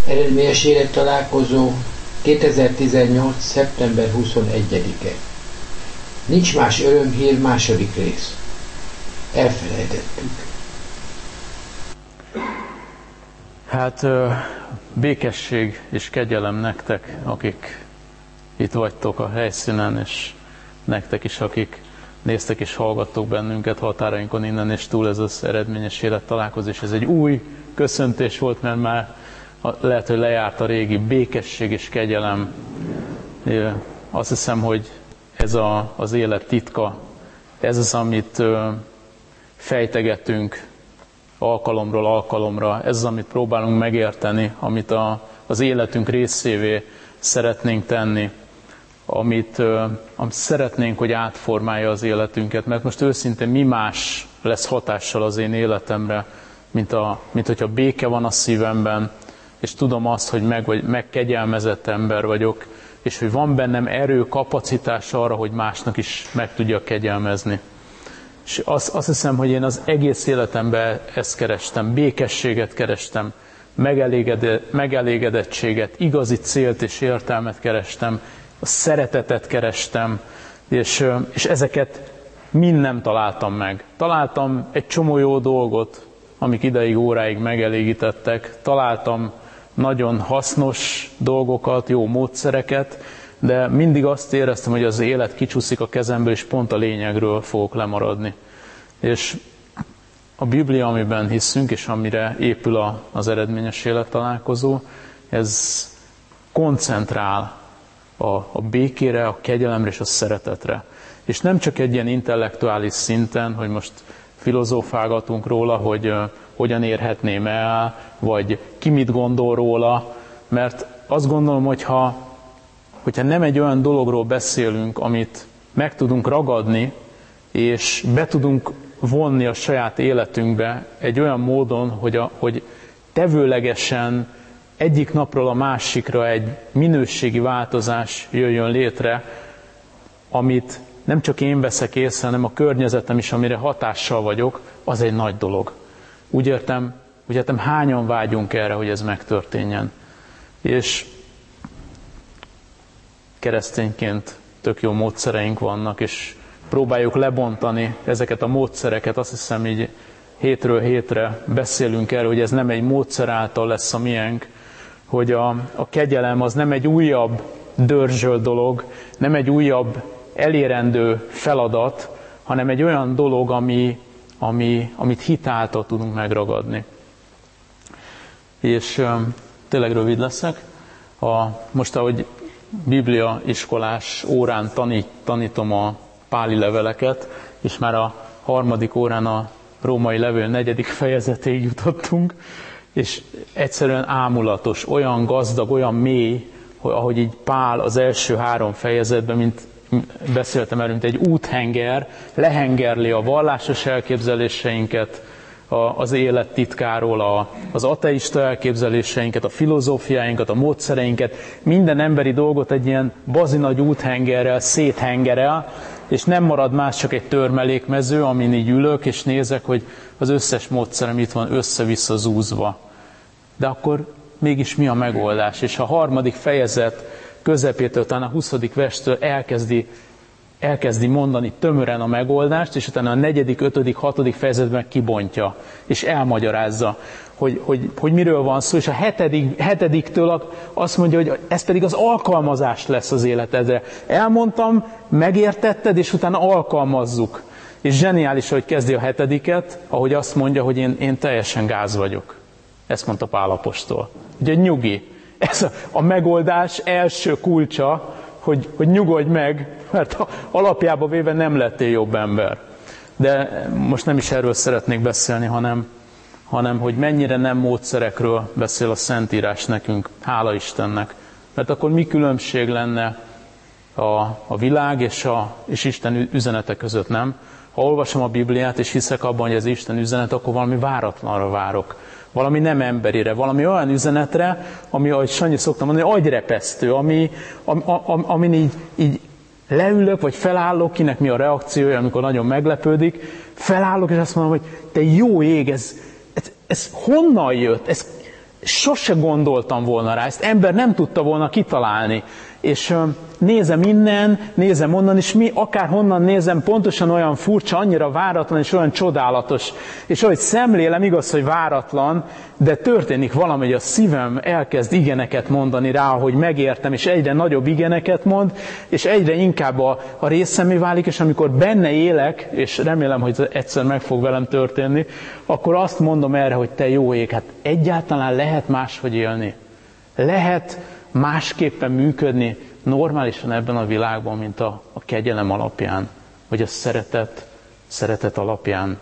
Eredményes élettalálkozó 2018. szeptember 21-e. Nincs más örömhír, második rész. Elfelejtettük. Hát békesség és kegyelem nektek, akik itt vagytok a helyszínen, és nektek is, akik néztek és hallgattok bennünket határainkon innen és túl. Ez az eredményes élettalálkozó, és ez egy új köszöntés volt, mert már lehet, hogy lejárt a régi békesség és kegyelem. Azt hiszem, hogy ez az élet titka, ez az, amit fejtegetünk alkalomról alkalomra, ez az, amit próbálunk megérteni, amit az életünk részévé szeretnénk tenni, amit szeretnénk, hogy átformálja az életünket, mert most őszintén mi más lesz hatással az én életemre, mint hogyha béke van a szívemben, és tudom azt, hogy megkegyelmezett ember vagyok, és hogy van bennem erő, kapacitás arra, hogy másnak is meg tudjak kegyelmezni. És azt hiszem, hogy én az egész életemben ezt kerestem, békességet kerestem, megelégedettséget, igazi célt és értelmet kerestem, a szeretetet kerestem, és ezeket mind nem találtam meg. Találtam egy csomó jó dolgot, amik ideig, óráig megelégítettek, találtam nagyon hasznos dolgokat, jó módszereket, de mindig azt éreztem, hogy az élet kicsúszik a kezemből, és pont a lényegről fogok lemaradni. És a Biblia, amiben hiszünk, és amire épül az eredményes élettalálkozó, ez koncentrál a békére, a kegyelemre és a szeretetre. És nem csak egy ilyen intellektuális szinten, hogy most filozófálgatunk róla, hogy hogyan érhetném el, vagy ki mit gondol róla, mert azt gondolom, hogyha nem egy olyan dologról beszélünk, amit meg tudunk ragadni, és be tudunk vonni a saját életünkbe egy olyan módon, hogy tevőlegesen egyik napról a másikra egy minőségi változás jöjjön létre, amit nem csak én veszek észre, hanem a környezetem is, amire hatással vagyok, az egy nagy dolog. Úgy értem, hányan vágyunk erre, hogy ez megtörténjen. És keresztényként tök jó módszereink vannak, és próbáljuk lebontani ezeket a módszereket. Azt hiszem, így hétről hétre beszélünk erről, hogy ez nem egy módszer által lesz a miénk, hogy a kegyelem az nem egy újabb dörzsöl dolog, nem egy újabb elérendő feladat, hanem egy olyan dolog, amit hitáltal tudunk megragadni. És tényleg rövid leszek. Most, ahogy Biblia iskolás órán tanítom a páli leveleket, és már a 3. órán a római levél 4. fejezetéig jutottunk, és egyszerűen ámulatos, olyan gazdag, olyan mély, hogy ahogy így Pál az első 3 fejezetben, mint beszéltem erről, mint egy úthenger, lehengerli a vallásos elképzeléseinket, az élet titkáról, az ateista elképzeléseinket, a filozófiáinkat, a módszereinket, minden emberi dolgot egy ilyen bazinagy úthengerrel széthengerel, és nem marad más, csak egy törmelékmező, amin így ülök, és nézek, hogy az összes módszerem itt van össze-vissza zúzva. De akkor mégis mi a megoldás? És a 3. fejezet közepétől, talán a 20. verstől elkezdi mondani tömören a megoldást, és utána a 4., 5., 6. fejezetben kibontja, és elmagyarázza, hogy miről van szó, és a 7-től azt mondja, hogy ez pedig az alkalmazás lesz az életedre. Elmondtam, megértetted, és utána alkalmazzuk. És zseniális, hogy kezdi a 7., ahogy azt mondja, hogy én teljesen gáz vagyok. Ezt mondta Pál apostol. Ugye nyugi. Ez a megoldás első kulcsa, hogy nyugodj meg, mert alapjába véve nem lettél jobb ember. De most nem is erről szeretnék beszélni, hanem hogy mennyire nem módszerekről beszél a Szentírás nekünk, hála Istennek. Mert akkor mi különbség lenne a világ és Isten üzenete között, nem? Ha olvasom a Bibliát, és hiszek abban, hogy ez Isten üzenet, akkor valami váratlanra várok. Valami nem emberire, valami olyan üzenetre, ami, ahogy Sanyi szoktam mondani, agyrepesztő, amin így leülök, vagy felállok, kinek mi a reakciója, amikor nagyon meglepődik, felállok, és azt mondom, hogy te jó ég, ez honnan jött? sose gondoltam volna rá, ezt ember nem tudta volna kitalálni. És nézem innen, nézem onnan, és akárhonnan nézem, pontosan olyan furcsa, annyira váratlan, és olyan csodálatos. És ahogy szemlélem, igaz, hogy váratlan, de történik valami, hogy a szívem elkezd igeneket mondani rá, ahogy megértem, és egyre nagyobb igeneket mond, és egyre inkább a részemé válik, és amikor benne élek, és remélem, hogy egyszer meg fog velem történni, akkor azt mondom erre, hogy te jó ég, hát egyáltalán lehet máshogy élni. Lehet másképpen működni normálisan ebben a világban, mint a kegyelem alapján, vagy a szeretet alapján.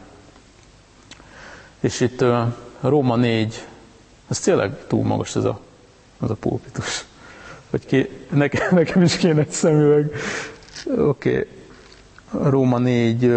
És itt Róma 4, ez tényleg túl magas ez a pulpitus. Nekem is kéne egy szemüveg. Oké. Róma 4,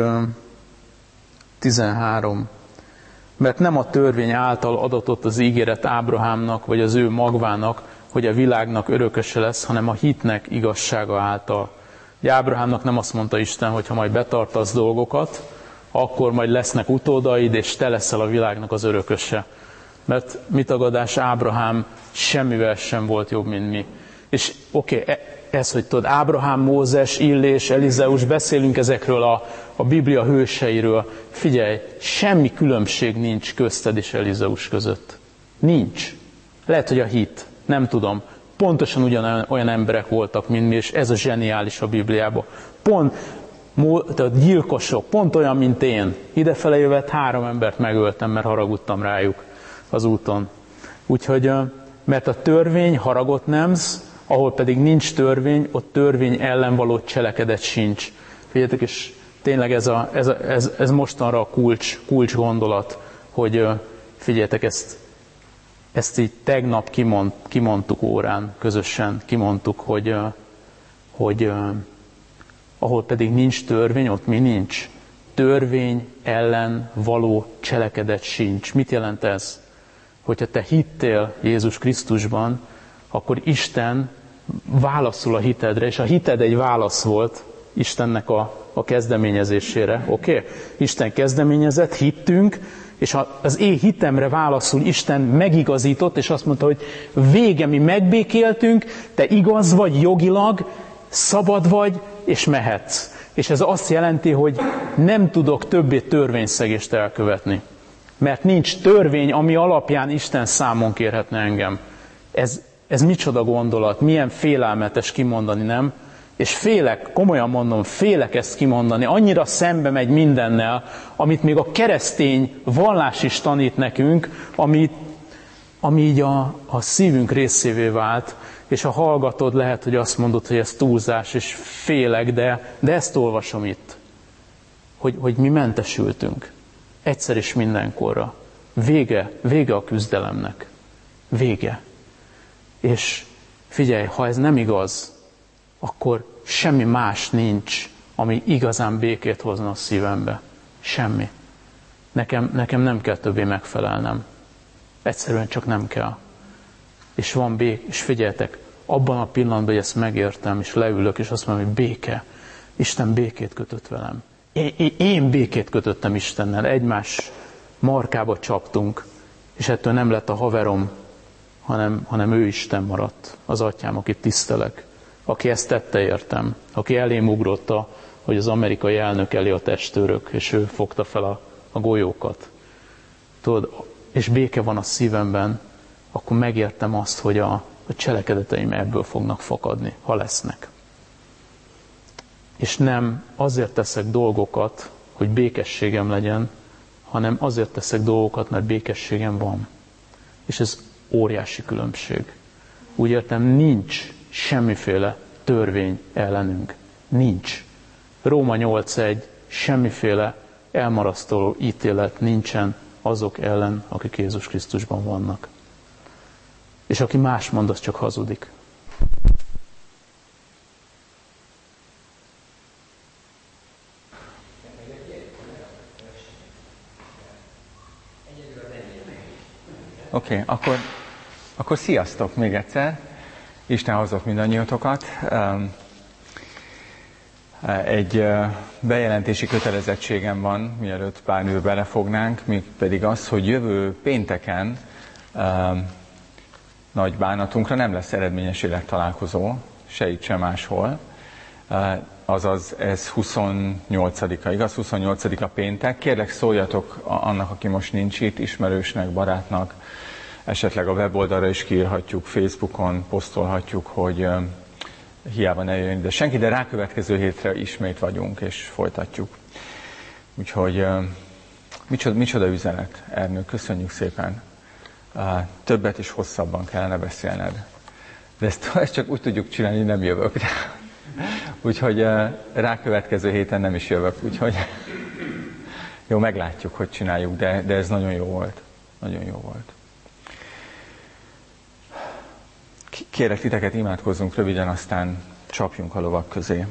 13. Mert nem a törvény által adatott az ígéret Ábrahámnak, vagy az ő magvának, hogy a világnak örököse lesz, hanem a hitnek igazsága által. Ugye Ábrahámnak nem azt mondta Isten, hogy ha majd betartasz dolgokat, akkor majd lesznek utódaid, és te leszel a világnak az örököse. Mert mit tagadás, Ábrahám semmivel sem volt jobb, mint mi. És ez, hogy tudod, Ábrahám, Mózes, Illés, Elizeus, beszélünk ezekről a Biblia hőseiről. Figyelj, semmi különbség nincs közted és Elizeus között. Nincs. Lehet, hogy a hit. Nem tudom. Pontosan ugyanolyan emberek voltak, mint mi, és ez a zseniális a Bibliában. Tehát gyilkosok, pont olyan, mint én. Idefele jövet 3 embert megöltem, mert haragudtam rájuk az úton. Úgyhogy, mert a törvény haragot nemz, ahol pedig nincs törvény, ott törvény ellen való cselekedet sincs. Figyeljetek, és tényleg ez mostanra a kulcs gondolat, hogy figyeljetek, ezt így tegnap kimondtuk órán, közösen kimondtuk, hogy ahol pedig nincs törvény, ott mi nincs. Törvény ellen való cselekedet sincs. Mit jelent ez? Hogyha te hittél Jézus Krisztusban, akkor Isten válaszol a hitedre, és a hited egy válasz volt Istennek a kezdeményezésére. Isten kezdeményezett, hittünk, és az én hitemre válaszul Isten megigazított, és azt mondta, hogy vége, mi megbékéltünk, te igaz vagy jogilag, szabad vagy, és mehetsz. És ez azt jelenti, hogy nem tudok többé törvényszegést elkövetni. Mert nincs törvény, ami alapján Isten számon kérhetne engem. Ez micsoda gondolat, milyen félelmetes kimondani, nem? És félek, komolyan mondom, félek ezt kimondani, annyira szembe megy mindennel, amit még a keresztény vallás is tanít nekünk, ami így a szívünk részévé vált, és ha hallgatod, lehet, hogy azt mondod, hogy ez túlzás, és félek, de ezt olvasom itt, hogy mi mentesültünk. Egyszer és mindenkorra. Vége a küzdelemnek. Vége. És figyelj, ha ez nem igaz, akkor semmi más nincs, ami igazán békét hozna a szívembe. Semmi. Nekem nem kell többé megfelelnem. Egyszerűen csak nem kell. És van és figyeljetek, abban a pillanatban, hogy ezt megértem, és leülök, és azt mondom, hogy béke. Isten békét kötött velem. Én békét kötöttem Istennel. Egymás markába csaptunk, és ettől nem lett a haverom, hanem ő Isten maradt, az atyám, akit tisztelek, aki ezt tette értem, aki elém ugrotta, hogy az amerikai elnök elé a testőrök, és ő fogta fel a golyókat. Tudod, és béke van a szívemben, akkor megértem azt, hogy a cselekedeteim ebből fognak fakadni, ha lesznek. És nem azért teszek dolgokat, hogy békességem legyen, hanem azért teszek dolgokat, mert békességem van. És ez óriási különbség. Úgy értem, nincs semmiféle törvény ellenünk. Nincs. Róma 8.1, semmiféle elmarasztaló ítélet nincsen azok ellen, akik Jézus Krisztusban vannak. És aki más mond, az csak hazudik. Oké, akkor sziasztok még egyszer. Isten hozott mindannyiatokat. Egy bejelentési kötelezettségem van, mielőtt pár nőbe belefognánk, még pedig az, hogy jövő pénteken nagy bánatunkra nem lesz eredményes élettalálkozó, se itt, se máshol. Azaz ez 28-a, igaz? 28-a péntek. Kérlek, szóljatok annak, aki most nincs itt, ismerősnek, barátnak, esetleg a weboldalra is kiírhatjuk, Facebookon posztolhatjuk, hogy hiába ne jöjjön ide senki, de rákövetkező hétre ismét vagyunk, és folytatjuk. Úgyhogy micsoda üzenet, Ernő, köszönjük szépen. Többet és hosszabban kellene beszélned. De ezt csak úgy tudjuk csinálni, hogy nem jövök. Úgyhogy rákövetkező héten nem is jövök. Úgyhogy jó, meglátjuk, hogy csináljuk, de ez nagyon jó volt. Nagyon jó volt. Kérlek titeket, imádkozzunk röviden, aztán csapjunk a lovak közé.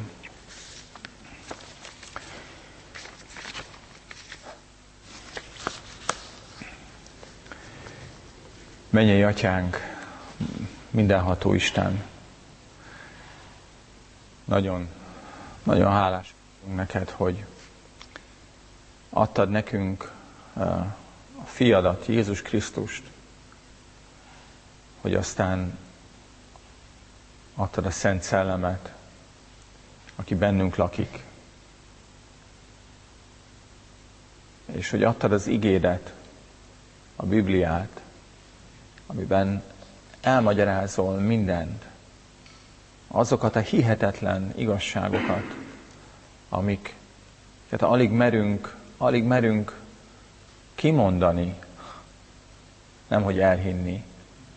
Mennyei Atyánk, mindenható Isten, nagyon, nagyon hálás neked, hogy adtad nekünk a fiadat, Jézus Krisztust, hogy aztán adtad a Szent Szellemet, aki bennünk lakik, és hogy adtad az igédet, a Bibliát, amiben elmagyarázol mindent, azokat a hihetetlen igazságokat, amiket alig merünk kimondani, nemhogy elhinni,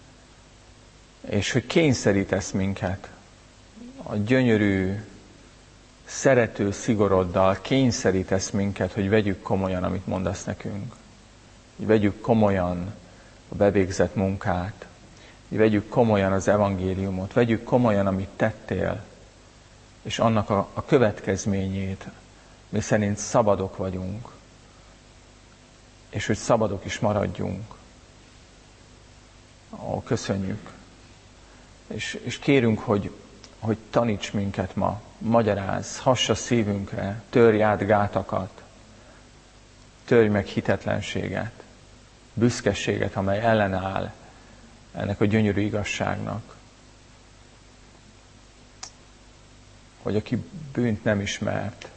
és hogy kényszerítesz minket a gyönyörű, szerető szigoroddal, kényszerítesz minket, hogy vegyük komolyan, amit mondasz nekünk, hogy vegyük komolyan a bevégzett munkát, hogy vegyük komolyan az evangéliumot, vegyük komolyan, amit tettél, és annak a következményét, mi szerint szabadok vagyunk, és hogy szabadok is maradjunk. Köszönjük. És kérünk, hogy taníts minket ma, magyarázz, hass a szívünkre, törj át gátakat, törj meg hitetlenséget, büszkeséget, amely ellenáll ennek a gyönyörű igazságnak. Hogy aki bűnt nem ismert,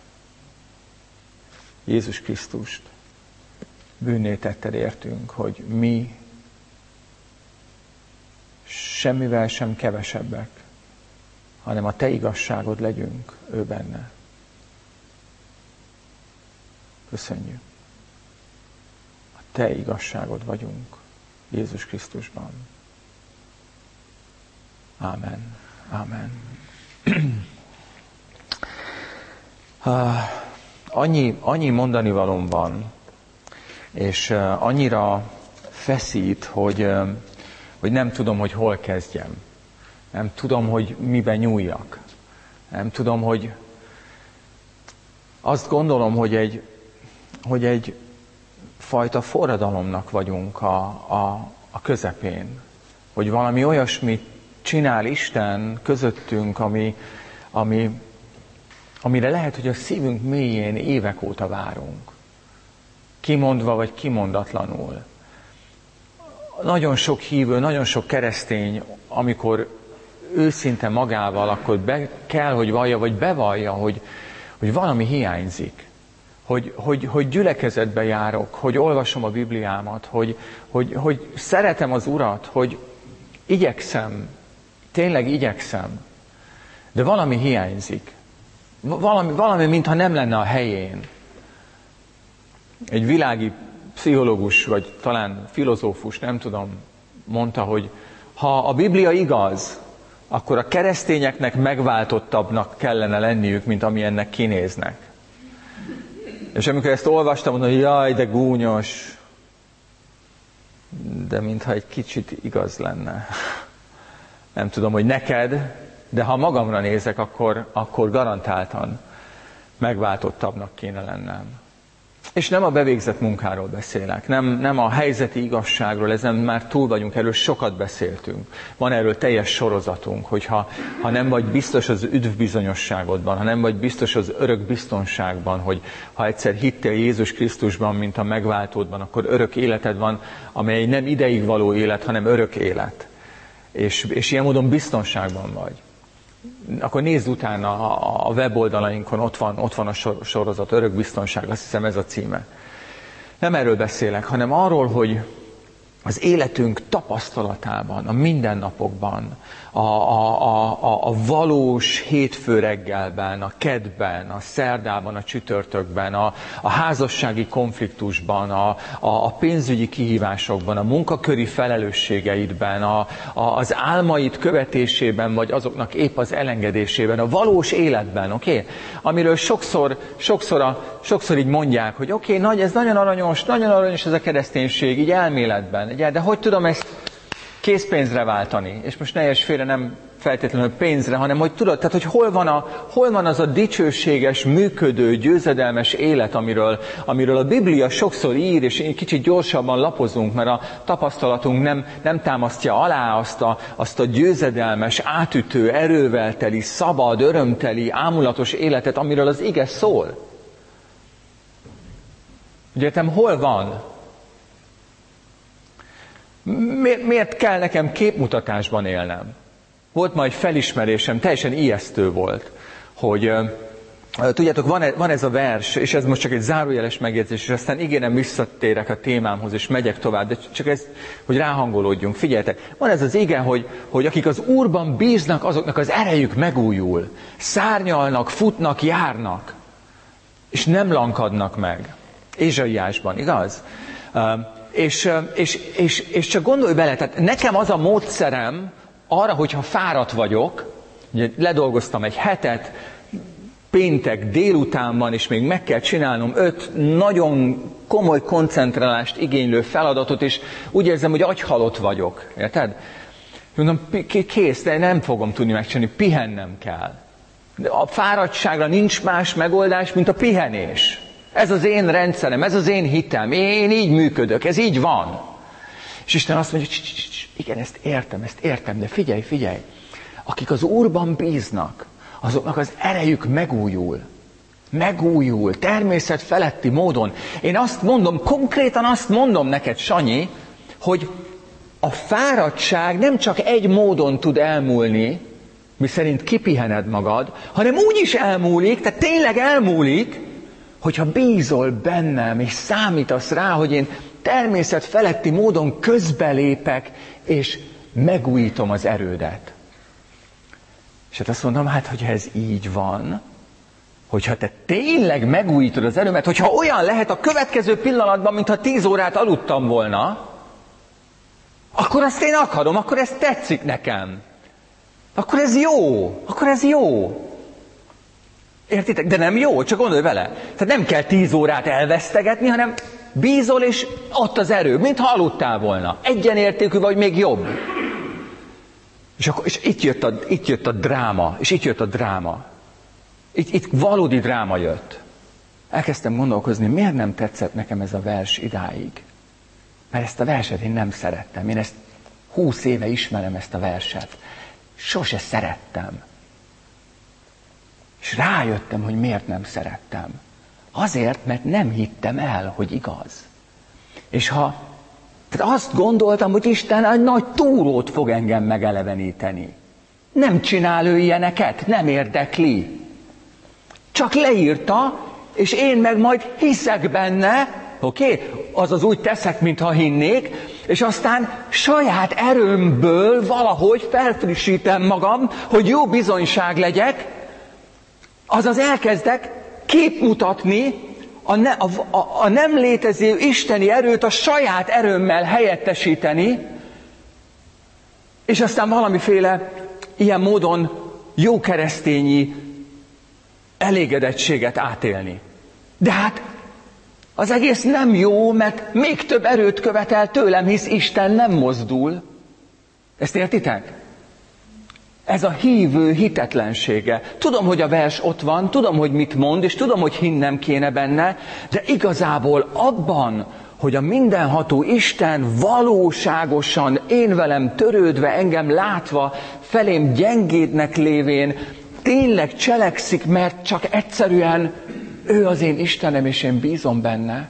Jézus Krisztust bűnné tetted értünk, hogy mi semmivel sem kevesebbek, hanem a te igazságod legyünk ő benne. Köszönjük. A te igazságod vagyunk Jézus Krisztusban. Ámen. Ámen. Annyi mondanivalóm van, és annyira feszít, hogy nem tudom, hogy hol kezdjem. Nem tudom, hogy miben nyúljak. Nem tudom, hogy azt gondolom, hogy egy fajta forradalomnak vagyunk a közepén. Hogy valami olyasmit csinál Isten közöttünk, amire lehet, hogy a szívünk mélyén évek óta várunk. Kimondva vagy kimondatlanul. Nagyon sok hívő, nagyon sok keresztény, amikor őszinte magával, akkor be kell, hogy vallja, vagy bevallja, hogy valami hiányzik. Hogy gyülekezetbe járok, hogy olvasom a Bibliámat, hogy szeretem az Urat, hogy igyekszem, tényleg igyekszem, de valami hiányzik. Valami, mintha nem lenne a helyén. Egy világi pszichológus, vagy talán filozófus, nem tudom, mondta, hogy ha a Biblia igaz, akkor a keresztényeknek megváltottabbnak kellene lenniük, mint amilyennek kinéznek. És amikor ezt olvastam, mondom, hogy jaj, de gúnyos, de mintha egy kicsit igaz lenne. Nem tudom, hogy neked, de ha magamra nézek, akkor garantáltan megváltottabbnak kéne lennem. És nem a bevégzett munkáról beszélek, nem a helyzeti igazságról, ezen már túl vagyunk, erről sokat beszéltünk. Van erről teljes sorozatunk, hogy ha nem vagy biztos az üdvbizonyosságodban, ha nem vagy biztos az örök biztonságban, hogy ha egyszer hittél Jézus Krisztusban, mint a megváltódban, akkor örök életed van, amely nem ideig való élet, hanem örök élet. és ilyen módon biztonságban vagy. Akkor nézd utána a weboldalainkon, ott van a sorozat, Örök biztonság, azt hiszem ez a címe. Nem erről beszélek, hanem arról, hogy az életünk tapasztalatában, a mindennapokban, a valós hétfő reggelben, a keddben, a szerdában, a csütörtökben, a házassági konfliktusban, a pénzügyi kihívásokban, a munkaköri felelősségeidben, az álmaid követésében, vagy azoknak épp az elengedésében, a valós életben, oké? Amiről sokszor így mondják, hogy oké, ez nagyon aranyos ez a kereszténység, így elméletben, de hogy tudom ezt készpénzre váltani? És most ne érts félre, nem feltétlenül pénzre, hanem hogy tudod, tehát hogy hol van az a dicsőséges, működő, győzedelmes élet, amiről a Biblia sokszor ír, és kicsit gyorsabban lapozunk, mert a tapasztalatunk nem támasztja alá azt a győzedelmes, átütő, erővel teli, szabad, örömteli, ámulatos életet, amiről az ige szól. Ugye, hol van? Miért kell nekem képmutatásban élnem? Volt ma egy felismerésem, teljesen ijesztő volt, hogy tudjátok, van ez a vers, és ez most csak egy zárójeles megjegyzés, és aztán ígérem visszatérek a témámhoz, és megyek tovább, de csak ez, hogy ráhangolódjunk. Figyeljetek, van ez az ige, hogy akik az Úrban bíznak, azoknak az erejük megújul. Szárnyalnak, futnak, járnak, és nem lankadnak meg. Ézsaiásban, igaz? És csak gondolj bele, tehát nekem az a módszerem arra, hogyha fáradt vagyok, ugye ledolgoztam egy hetet, péntek délutánban, és még meg kell csinálnom 5 nagyon komoly koncentrálást igénylő feladatot, és úgy érzem, hogy agyhalott vagyok. Érted? Mondom, kész, de nem fogom tudni megcsinálni, pihennem kell. De a fáradtságra nincs más megoldás, mint a pihenés. Ez az én rendszerem, ez az én hitem, én így működök, ez így van. És Isten azt mondja, igen, ezt értem, de figyelj, akik az Úrban bíznak, azoknak az erejük megújul, természet feletti módon. Én konkrétan azt mondom neked, Sanyi, hogy a fáradtság nem csak egy módon tud elmúlni, miszerint kipihened magad, hanem úgy is elmúlik, tehát tényleg elmúlik, hogyha bízol bennem, és számítasz rá, hogy én természet feletti módon közbelépek, és megújítom az erődet. És hát azt mondom, hogyha ez így van, hogyha te tényleg megújítod az erőmet, hogyha olyan lehet a következő pillanatban, mintha 10 órát aludtam volna, akkor azt én akarom, akkor ez tetszik nekem. Akkor ez jó. Értitek? De nem jó, csak gondolj vele. Tehát nem kell 10 órát elvesztegetni, hanem bízol, és ott az erő, mintha aludtál volna. Egyenértékű vagy, még jobb. És itt jött a dráma. Itt valódi dráma jött. Elkezdtem gondolkozni, miért nem tetszett nekem ez a vers idáig. Mert ezt a verset én nem szerettem. Én ezt 20 éve ismerem, ezt a verset. Sose szerettem. És rájöttem, hogy miért nem szerettem. Azért, mert nem hittem el, hogy igaz. És tehát azt gondoltam, hogy Isten egy nagy túrót fog engem megeleveníteni. Nem csinál ő ilyeneket, nem érdekli. Csak leírta, és én meg majd hiszek benne, oké? Azaz úgy teszek, mintha hinnék, és aztán saját erőmből valahogy felfrissítem magam, hogy jó bizonyság legyek, azaz elkezdek képmutatni a nem létező isteni erőt a saját erőmmel helyettesíteni, és aztán valamiféle ilyen módon jó keresztényi elégedettséget átélni. De hát az egész nem jó, mert még több erőt követel tőlem, hisz Isten nem mozdul. Ezt értitek? Ez a hívő hitetlensége. Tudom, hogy a vers ott van, tudom, hogy mit mond, és tudom, hogy hinnem kéne benne, de igazából abban, hogy a mindenható Isten valóságosan, én velem törődve, engem látva, felém gyengédnek lévén, tényleg cselekszik, mert csak egyszerűen ő az én Istenem, és én bízom benne,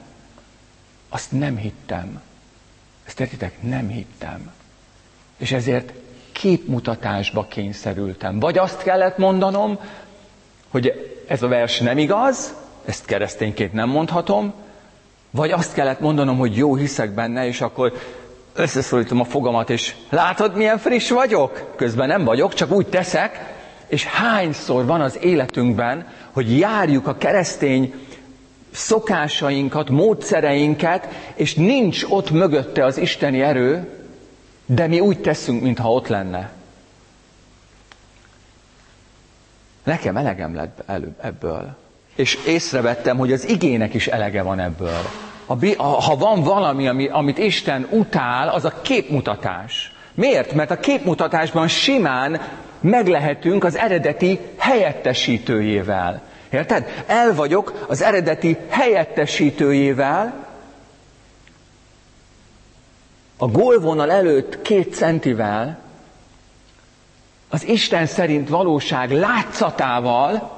azt nem hittem. Ezt értitek? Nem hittem. És ezért képmutatásba kényszerültem. Vagy azt kellett mondanom, hogy ez a vers nem igaz, ezt keresztényként nem mondhatom, vagy azt kellett mondanom, hogy jó, hiszek benne, és akkor összeszólítom a fogamat, és látod, milyen friss vagyok? Közben nem vagyok, csak úgy teszek, és hányszor van az életünkben, hogy járjuk a keresztény szokásainkat, módszereinket, és nincs ott mögötte az isteni erő, de mi úgy teszünk, mintha ott lenne. Nekem elegem lett ebből. És észrevettem, hogy az igének is elege van ebből. Ha van valami, amit Isten utál, az a képmutatás. Miért? Mert a képmutatásban simán meglehetünk az eredeti helyettesítőjével. Érted? El vagyok az eredeti helyettesítőjével, a gólvonal előtt 2 centivel, az Isten szerint valóság látszatával,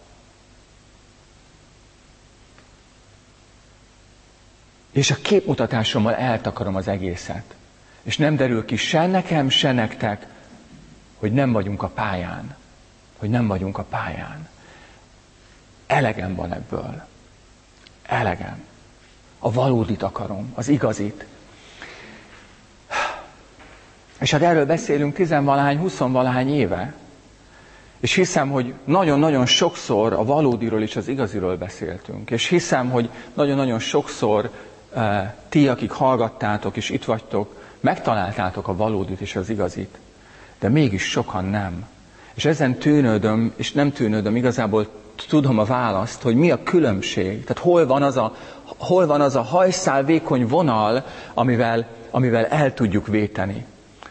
és a képmutatásommal eltakarom az egészet. És nem derül ki se nekem, se nektek, hogy nem vagyunk a pályán. Hogy nem vagyunk a pályán. Elegem van ebből. Elegem. A valódit akarom, az igazit. És hát erről beszélünk 10-valahány, 20-valahány éve. És hiszem, hogy nagyon-nagyon sokszor a valódiról és az igaziról beszéltünk. És hiszem, hogy nagyon-nagyon sokszor ti, akik hallgattátok és itt vagytok, megtaláltátok a valódit és az igazit. De mégis sokan nem. És ezen tűnődöm, és nem tűnődöm, igazából tudom a választ, hogy mi a különbség. Tehát hol van az a hajszál vékony vonal, amivel el tudjuk véteni.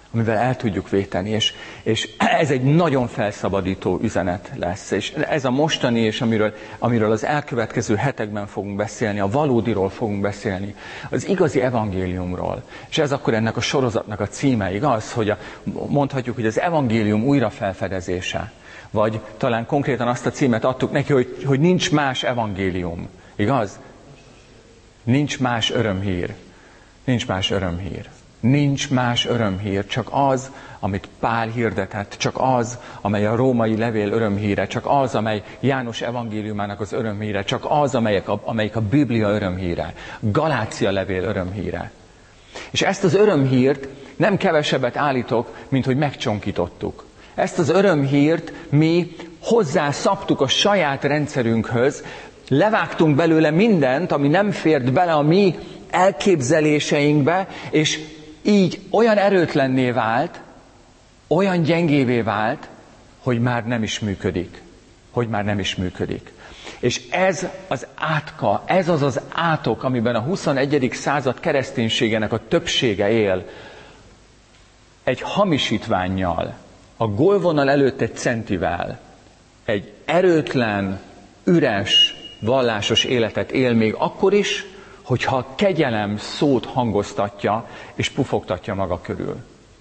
És ez egy nagyon felszabadító üzenet lesz. És ez a mostani, és amiről az elkövetkező hetekben fogunk beszélni, a valódiról fogunk beszélni, az igazi evangéliumról. És ez akkor ennek a sorozatnak a címe, igaz? Hogy mondhatjuk, hogy az evangélium újrafelfedezése. Vagy talán konkrétan azt a címet adtuk neki, hogy nincs más evangélium. Igaz? Nincs más örömhír. Nincs más örömhír. Nincs más örömhír, csak az, amit Pál hirdetett, csak az, amely a római levél örömhíre, csak az, amely János evangéliumának az örömhíre, csak az, amelyik a Biblia örömhíre, Galácia levél örömhíre. És ezt az örömhírt nem kevesebbet állítok, mint hogy megcsonkítottuk. Ezt az örömhírt mi hozzászabtuk a saját rendszerünkhöz, levágtunk belőle mindent, ami nem fért bele a mi elképzeléseinkbe, és így olyan erőtlenné vált, olyan gyengévé vált, hogy már nem is működik. És ez az átka, ez az átok, amiben a 21. század kereszténységének a többsége él, egy hamisítvánnyal, a gólvonal előtt 1 centivel, egy erőtlen, üres, vallásos életet él még akkor is, hogyha a kegyelem szót hangoztatja és pufogtatja maga körül.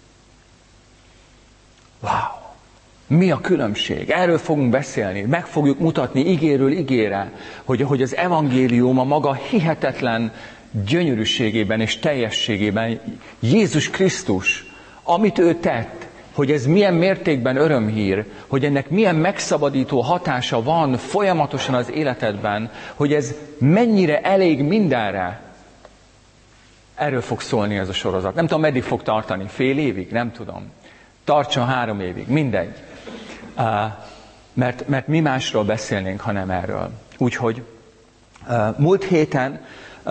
Wow! Mi a különbség? Erről fogunk beszélni, meg fogjuk mutatni igéről igére, hogy az evangélium a maga hihetetlen gyönyörűségében és teljességében Jézus Krisztus, amit ő tett, hogy ez milyen mértékben örömhír, hogy ennek milyen megszabadító hatása van folyamatosan az életedben, hogy ez mennyire elég mindenre. Erről fog szólni ez a sorozat. Nem tudom, meddig fog tartani. Fél évig? Nem tudom. Tartson 3 évig. Mindegy. Mert mi másról beszélnénk, ha nem erről. Úgyhogy múlt héten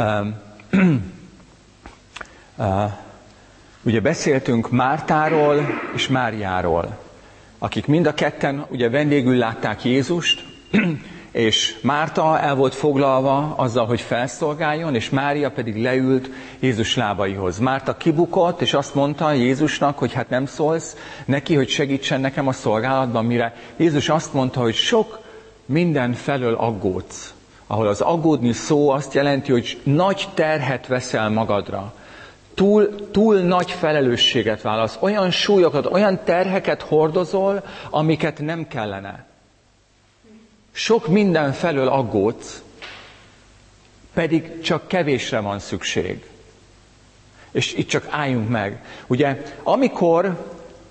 ugye beszéltünk Mártáról és Máriáról, akik mind a ketten ugye vendégül látták Jézust, és Márta el volt foglalva azzal, hogy felszolgáljon, és Mária pedig leült Jézus lábaihoz. Márta kibukott, és azt mondta Jézusnak, hogy hát nem szólsz neki, hogy segítsen nekem a szolgálatban, mire Jézus azt mondta, hogy sok minden felől aggódsz. Ahol az aggódni szó azt jelenti, hogy nagy terhet veszel magadra. Túl nagy felelősséget válasz, olyan súlyokat, olyan terheket hordozol, amiket nem kellene. Sok minden felől aggódsz, pedig csak kevésre van szükség. És itt csak álljunk meg. Ugye, amikor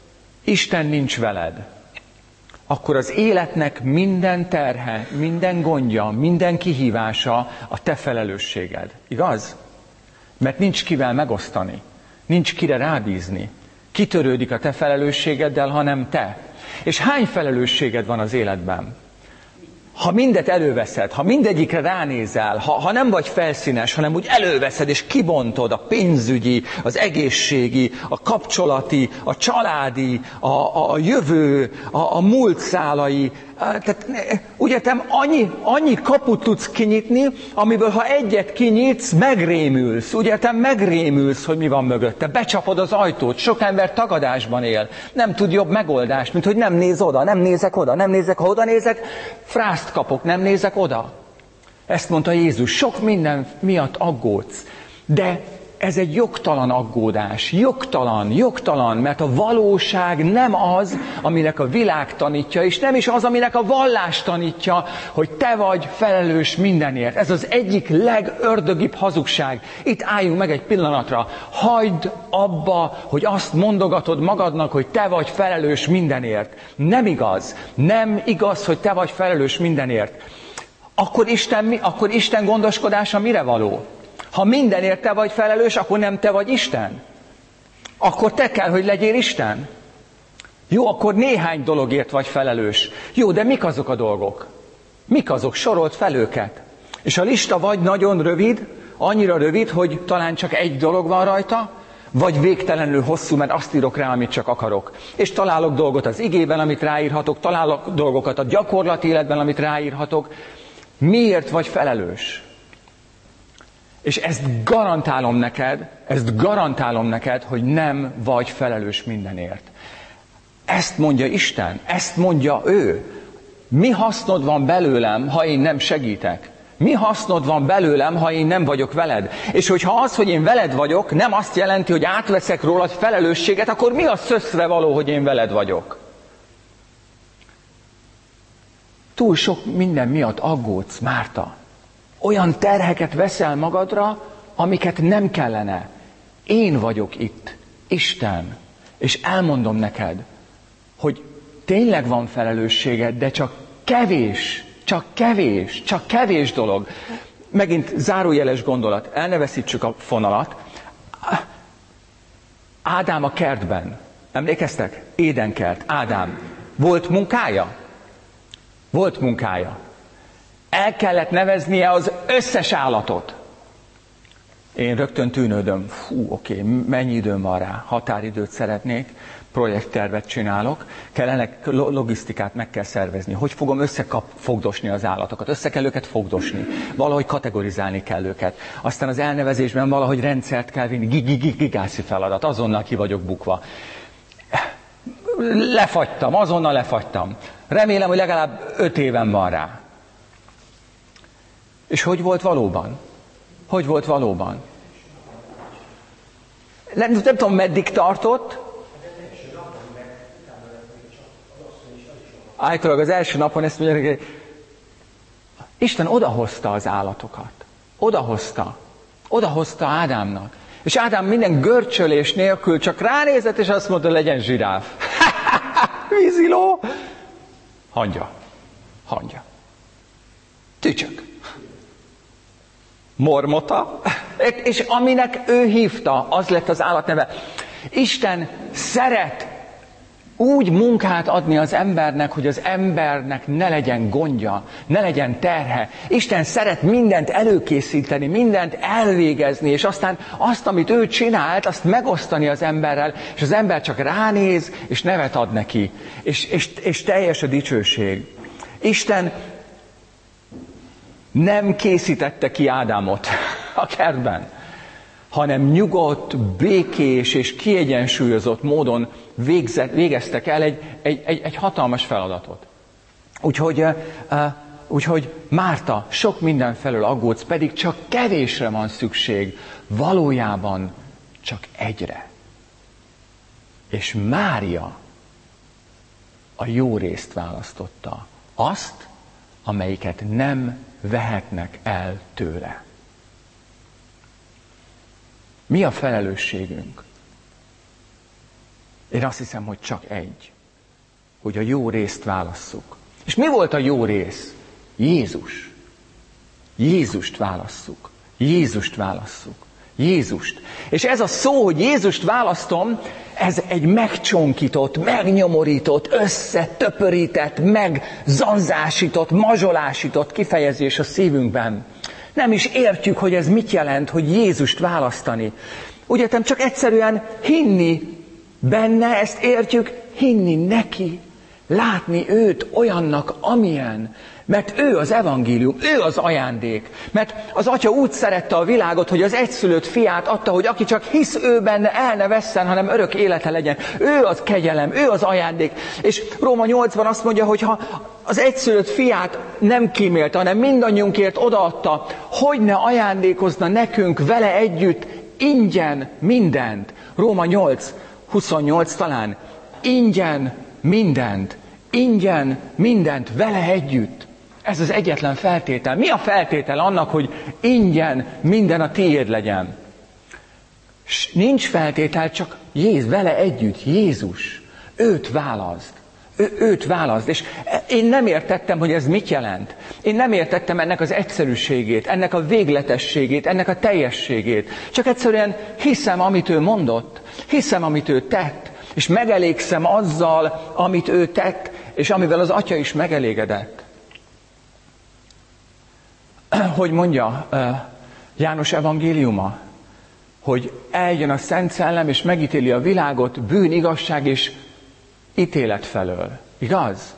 Isten nincs veled, akkor az életnek minden terhe, minden gondja, minden kihívása a te felelősséged. Igaz? Mert nincs kivel megosztani, nincs kire rábízni. Kitörődik a te felelősségeddel, hanem te. És hány felelősséged van az életben? Ha mindet előveszed, ha mindegyikre ránézel, ha nem vagy felszínes, hanem úgy előveszed és kibontod a pénzügyi, az egészségi, a kapcsolati, a családi, a jövő, a múlt szálai, tehát ugye te annyi kaput tudsz kinyitni, amiből ha egyet kinyitsz, megrémülsz. Ugye te megrémülsz, hogy mi van mögötte. Becsapod az ajtót, sok ember tagadásban él. Nem tud jobb megoldást, mint hogy nem néz oda, nem nézek oda, nem nézek, ha oda nézek, frászt kapok, nem nézek oda. Ezt mondta Jézus, sok minden miatt aggódsz. De ez egy jogtalan aggódás, jogtalan, mert a valóság nem az, aminek a világ tanítja, és nem is az, aminek a vallás tanítja, hogy te vagy felelős mindenért. Ez az egyik legördögibb hazugság. Itt álljunk meg egy pillanatra. Hagyd abba, hogy azt mondogatod magadnak, hogy te vagy felelős mindenért. Nem igaz, hogy te vagy felelős mindenért. Akkor Isten gondoskodása mire való? Ha mindenért te vagy felelős, akkor nem te vagy Isten. Akkor te kell, hogy legyél Isten. Jó, akkor néhány dologért vagy felelős. Jó, de mik azok a dolgok? Mik azok? Sorolt fel őket. És a lista vagy nagyon rövid, annyira rövid, hogy talán csak egy dolog van rajta, vagy végtelenül hosszú, mert azt írok rá, amit csak akarok. És találok dolgot az igében, amit ráírhatok, találok dolgokat a gyakorlati életben, amit ráírhatok. Miért vagy felelős? És ezt garantálom neked, hogy nem vagy felelős mindenért. Ezt mondja Isten, ezt mondja ő. Mi hasznod van belőlem, ha én nem segítek? Mi hasznod van belőlem, ha én nem vagyok veled? És hogyha az, hogy én veled vagyok, nem azt jelenti, hogy átveszek rólad felelősséget, akkor mi a szöszre való, hogy én veled vagyok? Túl sok minden miatt aggódsz, Márta. Olyan terheket veszel magadra, amiket nem kellene. Én vagyok itt, Isten. És elmondom neked, hogy tényleg van felelősséged, de csak kevés dolog. Megint zárójeles gondolat, el ne veszítsük a fonalat. Ádám a kertben. Emlékeztek? Édenkert, Ádám. Volt munkája? Volt munkája. El kellett neveznie az összes állatot. Én rögtön tűnődöm. Oké, mennyi időm van rá? Határidőt szeretnék, projekttervet csinálok, kellene logisztikát meg kell szervezni. Hogy fogom összefogdosni az állatokat? Össze kell őket fogdosni. Valahogy kategorizálni kell őket. Aztán az elnevezésben valahogy rendszert kell vinni. Gigászi feladat. Azonnal ki vagyok bukva. Azonnal lefagytam. Remélem, hogy legalább 5 évem van rá. És hogy volt valóban? Hogy volt valóban? Nem tudom, meddig tartott. Állítólag az első napon ezt mondja, hogy Isten odahozta az állatokat. Odahozta Ádámnak. És Ádám minden görcsölés nélkül csak ránézett, és azt mondta, legyen zsiráf. Víziló. Hangya. Tücsök. Mormota. És aminek ő hívta, az lett az állat neve. Isten szeret úgy munkát adni az embernek, hogy az embernek ne legyen gondja, ne legyen terhe. Isten szeret mindent előkészíteni, mindent elvégezni, és aztán azt, amit ő csinált, azt megosztani az emberrel, és az ember csak ránéz, és nevet ad neki. És teljes a dicsőség. Isten nem készítette ki Ádámot a kertben, hanem nyugodt, békés és kiegyensúlyozott módon végeztek el egy hatalmas feladatot. Úgyhogy Márta, sok minden felől aggódsz, pedig csak kevésre van szükség, valójában csak egyre. És Mária a jó részt választotta, azt, amelyiket nem vehetnek el tőle. Mi a felelősségünk? Én azt hiszem, hogy csak egy. Hogy a jó részt válasszuk. És mi volt a jó rész? Jézus. Jézust válasszuk. Jézust válasszuk. Jézust. És ez a szó, hogy Jézust választom, ez egy megcsonkított, megnyomorított, összetöpörített, megzanzásított, mazsolásított kifejezés a szívünkben. Nem is értjük, hogy ez mit jelent, hogy Jézust választani. Ugye, csak egyszerűen hinni benne, ezt értjük, hinni neki, látni őt olyannak, amilyen. Mert ő az evangélium, ő az ajándék. Mert az Atya úgy szerette a világot, hogy az egyszülött fiát adta, hogy aki csak hisz ő benne, el ne vesszen, hanem örök élete legyen. Ő az kegyelem, ő az ajándék. És Róma 8-ban azt mondja, hogy ha az egyszülött fiát nem kímélte, hanem mindannyiunkért odaadta, hogy ne ajándékozna nekünk vele együtt ingyen mindent. Róma 8:28 talán. Ingyen mindent. Ingyen mindent vele együtt. Ez az egyetlen feltétel. Mi a feltétel annak, hogy ingyen minden a tiéd legyen? Nincs feltétel, csak vele együtt, Jézus. Őt válaszd. Őt válaszd. És én nem értettem, hogy ez mit jelent. Én nem értettem ennek az egyszerűségét, ennek a végletességét, ennek a teljességét. Csak egyszerűen hiszem, amit ő mondott. Hiszem, amit ő tett. És megelégszem azzal, amit ő tett, és amivel az Atya is megelégedett. Hogy mondja János evangéliuma, hogy eljön a Szent Szellem, és megítéli a világot bűn, igazság és ítélet felől. Igaz?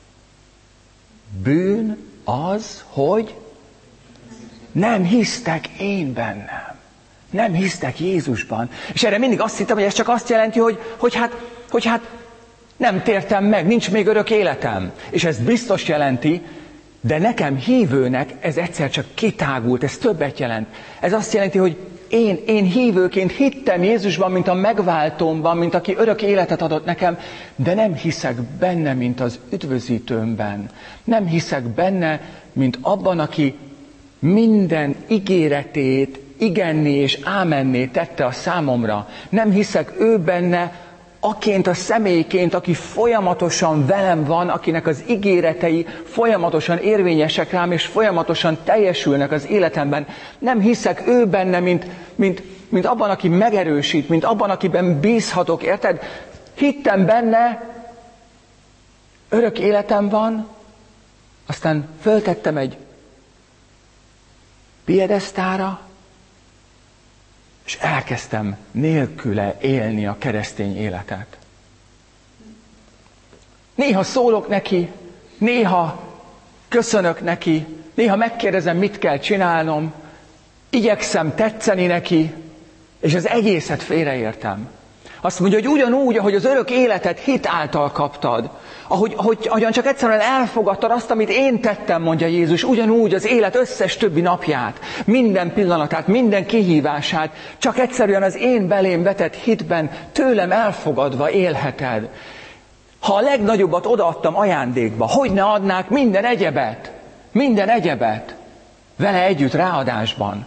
Bűn az, hogy nem hisztek én bennem. Nem hisztek Jézusban. És erre mindig azt hittem, hogy ez csak azt jelenti, hogy hát nem tértem meg, nincs még örök életem. És ez biztos jelenti, de nekem hívőnek ez egyszer csak kitágult, ez többet jelent. Ez azt jelenti, hogy én hívőként hittem Jézusban, mint a megváltómban, mint aki örök életet adott nekem, de nem hiszek benne, mint az üdvözítőmben. Nem hiszek benne, mint abban, aki minden ígéretét igenné és ámenné tette a számomra. Nem hiszek ő benne, aként a személyként, aki folyamatosan velem van, akinek az ígéretei folyamatosan érvényesek rám, és folyamatosan teljesülnek az életemben. Nem hiszek ő benne, mint abban, aki megerősít, mint abban, akiben bízhatok, érted? Hittem benne, örök életem van, aztán föltettem egy piedesztára, és elkezdtem nélküle élni a keresztény életet. Néha szólok neki, néha köszönök neki, néha megkérdezem, mit kell csinálnom, igyekszem tetszeni neki, és az egészet félreértem. Azt mondja, hogy ugyanúgy, ahogy az örök életet hit által kaptad, ahogyan csak egyszerűen elfogadtad azt, amit én tettem, mondja Jézus, ugyanúgy az élet összes többi napját, minden pillanatát, minden kihívását, csak egyszerűen az én belém vetett hitben, tőlem elfogadva élheted. Ha a legnagyobbat odaadtam ajándékba, hogy ne adnák minden egyebet, vele együtt ráadásban.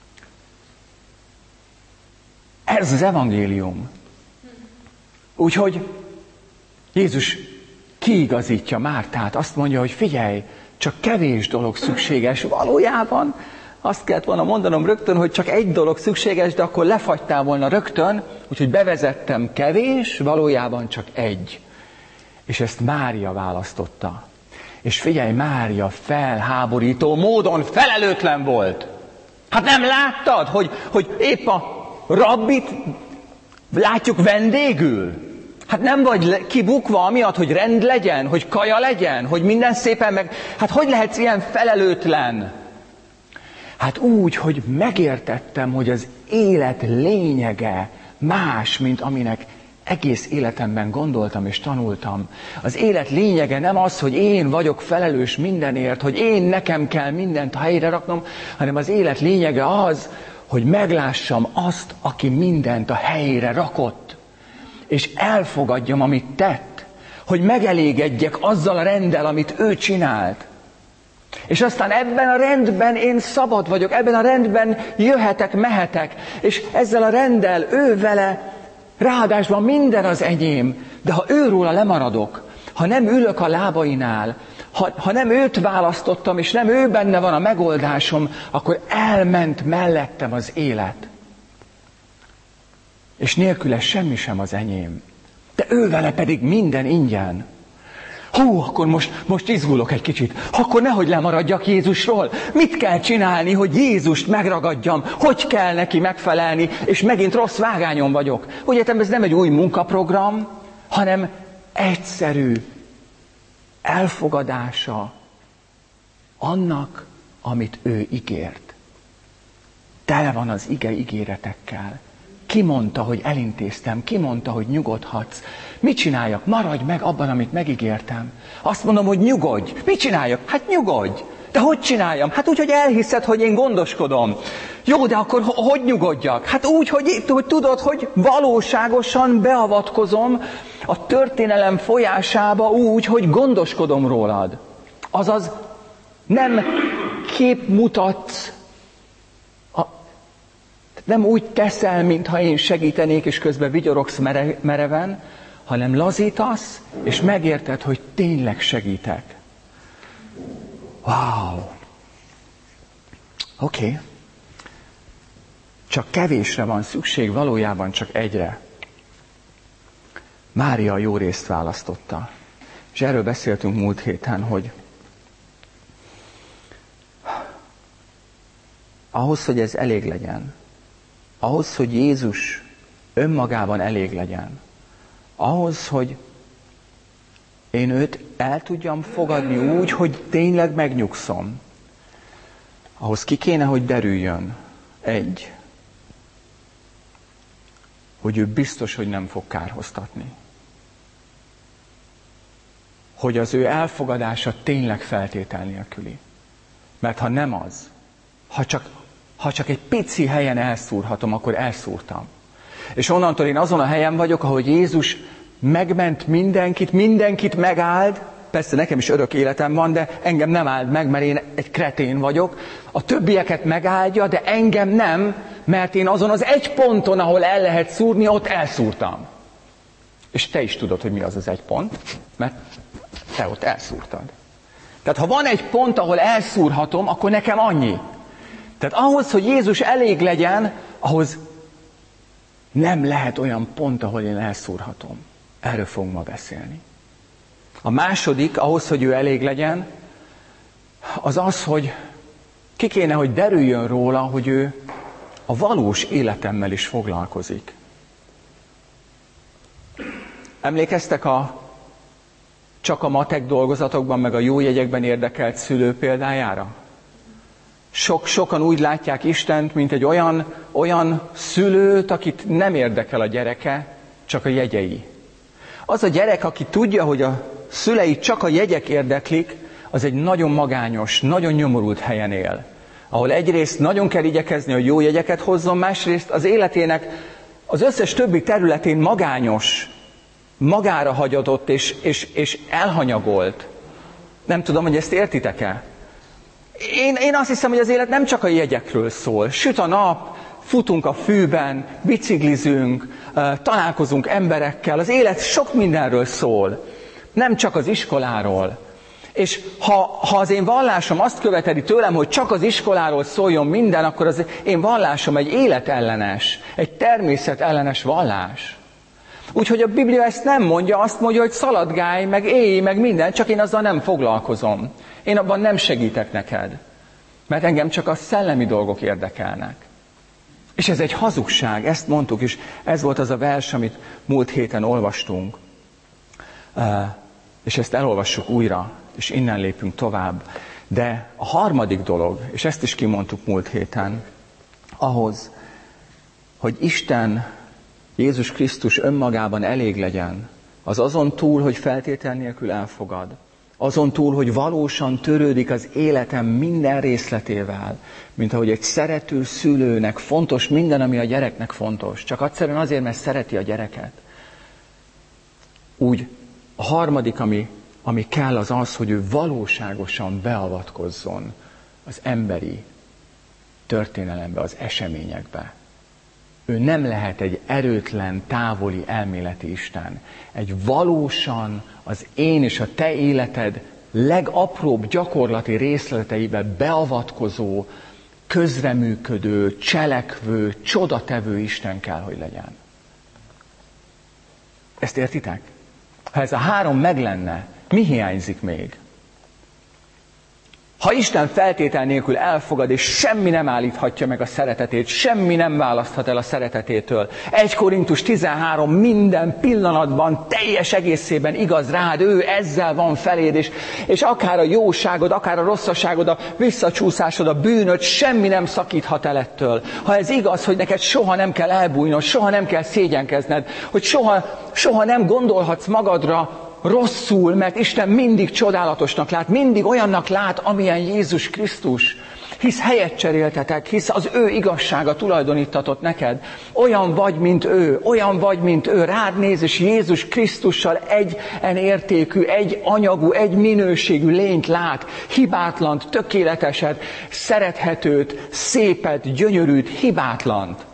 Ez az evangélium. Úgyhogy Jézus kiigazítja Mártát, azt mondja, hogy figyelj, csak kevés dolog szükséges. Valójában azt kellett volna mondanom rögtön, hogy csak egy dolog szükséges, de akkor lefagytál volna rögtön, úgyhogy bevezettem kevés, valójában csak egy. És ezt Mária választotta. És figyelj, Mária felháborító módon felelőtlen volt. Hát nem láttad, hogy épp a rabbit látjuk vendégül? Hát nem vagy kibukva amiatt, hogy rend legyen, hogy kaja legyen, hogy minden szépen meg... Hát hogy lehetsz ilyen felelőtlen? Hát úgy, hogy megértettem, hogy az élet lényege más, mint aminek egész életemben gondoltam és tanultam. Az élet lényege nem az, hogy én vagyok felelős mindenért, hogy nekem kell mindent helyre raknom, hanem az élet lényege az, hogy meglássam azt, aki mindent a helyére rakott, és elfogadjam, amit tett, hogy megelégedjek azzal a renddel, amit ő csinált. És aztán ebben a rendben én szabad vagyok, ebben a rendben jöhetek, mehetek, és ezzel a renddel ő vele Ráadásul minden az enyém, de ha őróla lemaradok, ha nem ülök a lábainál, ha nem őt választottam, és nem ő benne van a megoldásom, akkor elment mellettem az élet. És nélküle semmi sem az enyém. De ő vele pedig minden ingyen. Akkor most izgulok egy kicsit. Akkor nehogy lemaradjak Jézusról. Mit kell csinálni, hogy Jézust megragadjam? Hogy kell neki megfelelni? És megint rossz vágányon vagyok. Úgy értem, ez nem egy új munkaprogram, hanem egyszerű elfogadása annak, amit ő ígért. Tele van az ige ígéretekkel. Ki mondta, hogy elintéztem? Ki mondta, hogy nyugodhatsz? Mit csináljak? Maradj meg abban, amit megígértem. Azt mondom, hogy nyugodj. Mit csináljak? Hát nyugodj. De hogy csináljam? Hát úgy, hogy elhiszed, hogy én gondoskodom. Jó, de akkor hogy nyugodjak? Hát úgy, hogy tudod, hogy valóságosan beavatkozom a történelem folyásába úgy, hogy gondoskodom rólad. Azaz nem képmutatsz, nem úgy teszel, mintha én segítenék, és közben vigyorogsz mereven, hanem lazítasz, és megérted, hogy tényleg segítek. Wow! Oké. Csak kevésre van szükség, valójában csak egyre. Mária a jó részt választotta. És erről beszéltünk múlt héten, hogy ahhoz, hogy ez elég legyen, ahhoz, hogy Jézus önmagában elég legyen, ahhoz, hogy én őt el tudjam fogadni úgy, hogy tényleg megnyugszom, ahhoz ki kéne, hogy derüljön hogy ő biztos, hogy nem fog kárhoztatni. Hogy az ő elfogadása tényleg feltétel nélküli. Mert ha nem az, ha csak egy pici helyen elszúrhatom, akkor elszúrtam. És onnantól én azon a helyen vagyok, ahogy Jézus megment mindenkit megáld, persze nekem is örök életem van, de engem nem áld meg, mert én egy kretén vagyok. A többieket megáldja, de engem nem, mert én azon az egy ponton, ahol el lehet szúrni, ott elszúrtam. És te is tudod, hogy mi az az egy pont, mert te ott elszúrtad. Tehát ha van egy pont, ahol elszúrhatom, akkor nekem annyi. Tehát ahhoz, hogy Jézus elég legyen, ahhoz nem lehet olyan pont, ahol én elszúrhatom. Erről fogunk ma beszélni. A második, ahhoz, hogy ő elég legyen, az az, hogy ki kéne, hogy derüljön róla, hogy ő a valós életemmel is foglalkozik. Emlékeztek csak a matek dolgozatokban, meg a jó jegyekben érdekelt szülő példájára? Sokan úgy látják Istent, mint egy olyan szülőt, akit nem érdekel a gyereke, csak a jegyei. Az a gyerek, aki tudja, hogy a szülei csak a jegyek érdeklik, az egy nagyon magányos, nagyon nyomorult helyen él. Ahol egyrészt nagyon kell igyekezni, hogy jó jegyeket hozzon, másrészt az életének az összes többi területén magányos, magára hagyadott és elhanyagolt. Nem tudom, hogy ezt értitek-e? Én azt hiszem, hogy az élet nem csak a jegyekről szól. Süt a nap, futunk a fűben, biciklizünk, találkozunk emberekkel. Az élet sok mindenről szól. Nem csak az iskoláról. És ha az én vallásom azt követeli tőlem, hogy csak az iskoláról szóljon minden, akkor az én vallásom egy életellenes, egy természetellenes vallás. Úgyhogy a Biblia ezt nem mondja, azt mondja, hogy szaladgálj, meg élj, meg minden, csak én azzal nem foglalkozom. Én abban nem segítek neked, mert engem csak a szellemi dolgok érdekelnek. És ez egy hazugság, ezt mondtuk, és ez volt az a vers, amit múlt héten olvastunk. És ezt elolvassuk újra, és innen lépünk tovább. De a harmadik dolog, és ezt is kimondtuk múlt héten, ahhoz, hogy Isten, Jézus Krisztus önmagában elég legyen, az azon túl, hogy feltétel nélkül elfogad, azon túl, hogy valósan törődik az életem minden részletével, mint ahogy egy szerető szülőnek fontos minden, ami a gyereknek fontos, csak egyszerűen azért, mert szereti a gyereket. Úgy a harmadik, ami kell, az az, hogy ő valóságosan beavatkozzon az emberi történelembe, az eseményekbe. Ő nem lehet egy erőtlen, távoli elméleti Isten. Egy valósan az én és a te életed legapróbb gyakorlati részleteibe beavatkozó, közreműködő, cselekvő, csodatevő Isten kell, hogy legyen. Ezt értitek? Ha ez a három meg lenne, mi hiányzik még? Ha Isten feltétel nélkül elfogad, és semmi nem állíthatja meg a szeretetét, semmi nem választhat el a szeretetétől. 1 Korintus 13 minden pillanatban, teljes egészében igaz rád, ő ezzel van feléd, és akár a jóságod, akár a rosszaságod, a visszacsúszásod, a bűnöd, semmi nem szakíthat el ettől. Ha ez igaz, hogy neked soha nem kell elbújnod, soha nem kell szégyenkezned, hogy soha nem gondolhatsz magadra rosszul, mert Isten mindig csodálatosnak lát, mindig olyannak lát, amilyen Jézus Krisztus. Hisz helyet cseréltetek, hisz az ő igazsága tulajdonítatott neked. Olyan vagy, mint ő, rád néz, és Jézus Krisztussal egy értékű, egy anyagú, egy minőségű lényt lát. Hibátlant, tökéleteset, szerethetőt, szépet, gyönyörűt, hibátlant.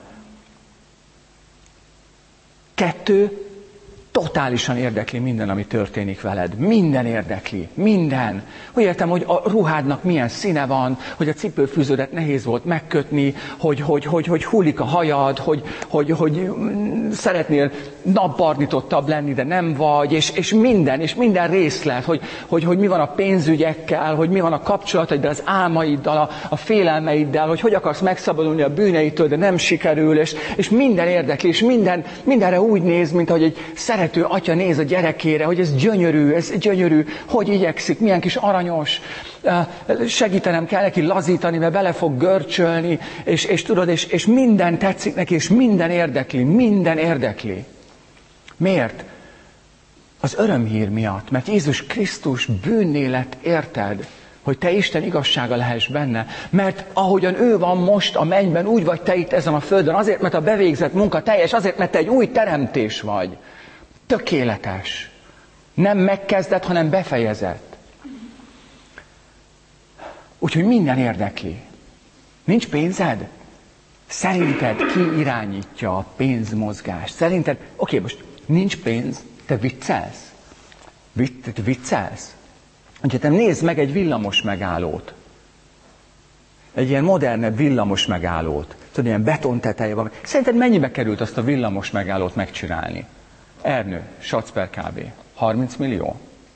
2, totálisan érdekli minden, ami történik veled. Minden érdekli. Minden. Hogy értem, hogy a ruhádnak milyen színe van, hogy a cipőfűződet nehéz volt megkötni, hogy hullik a hajad, hogy szeretnél napbarnítottabb lenni, de nem vagy, és minden részlet, hogy mi van a pénzügyekkel, hogy mi van a kapcsolataiddal, az álmaiddal, a félelmeiddel, hogy akarsz megszabadulni a bűneitől, de nem sikerül, és minden érdekli, és mindenre úgy néz, mint ahogy egy szerető atya néz a gyerekére, hogy ez gyönyörű, hogy igyekszik, milyen kis aranyos, segítenem kell neki lazítani, mert bele fog görcsölni, és tudod, és minden tetszik neki, és minden érdekli. Miért? Az örömhír miatt, mert Jézus Krisztus bűnné lett érted, hogy te Isten igazsága lehess benne. Mert ahogyan ő van most a mennyben, úgy vagy te itt ezen a földön, azért, mert a bevégzett munka teljes, azért, mert te egy új teremtés vagy. Tökéletes. Nem megkezdett, hanem befejezett. Úgyhogy minden érdekli. Nincs pénzed? Szerinted ki irányítja a pénzmozgást? Szerinted, oké, most nincs pénz, te viccelsz? Te viccelsz? Úgyhogy te nézd meg egy villamos megállót. Egy ilyen modernebb villamos megállót. Tudod, ilyen betonteteje van. Szerinted mennyibe került azt a villamos megállót megcsinálni? Ernő, Sacper kb. 30 millió?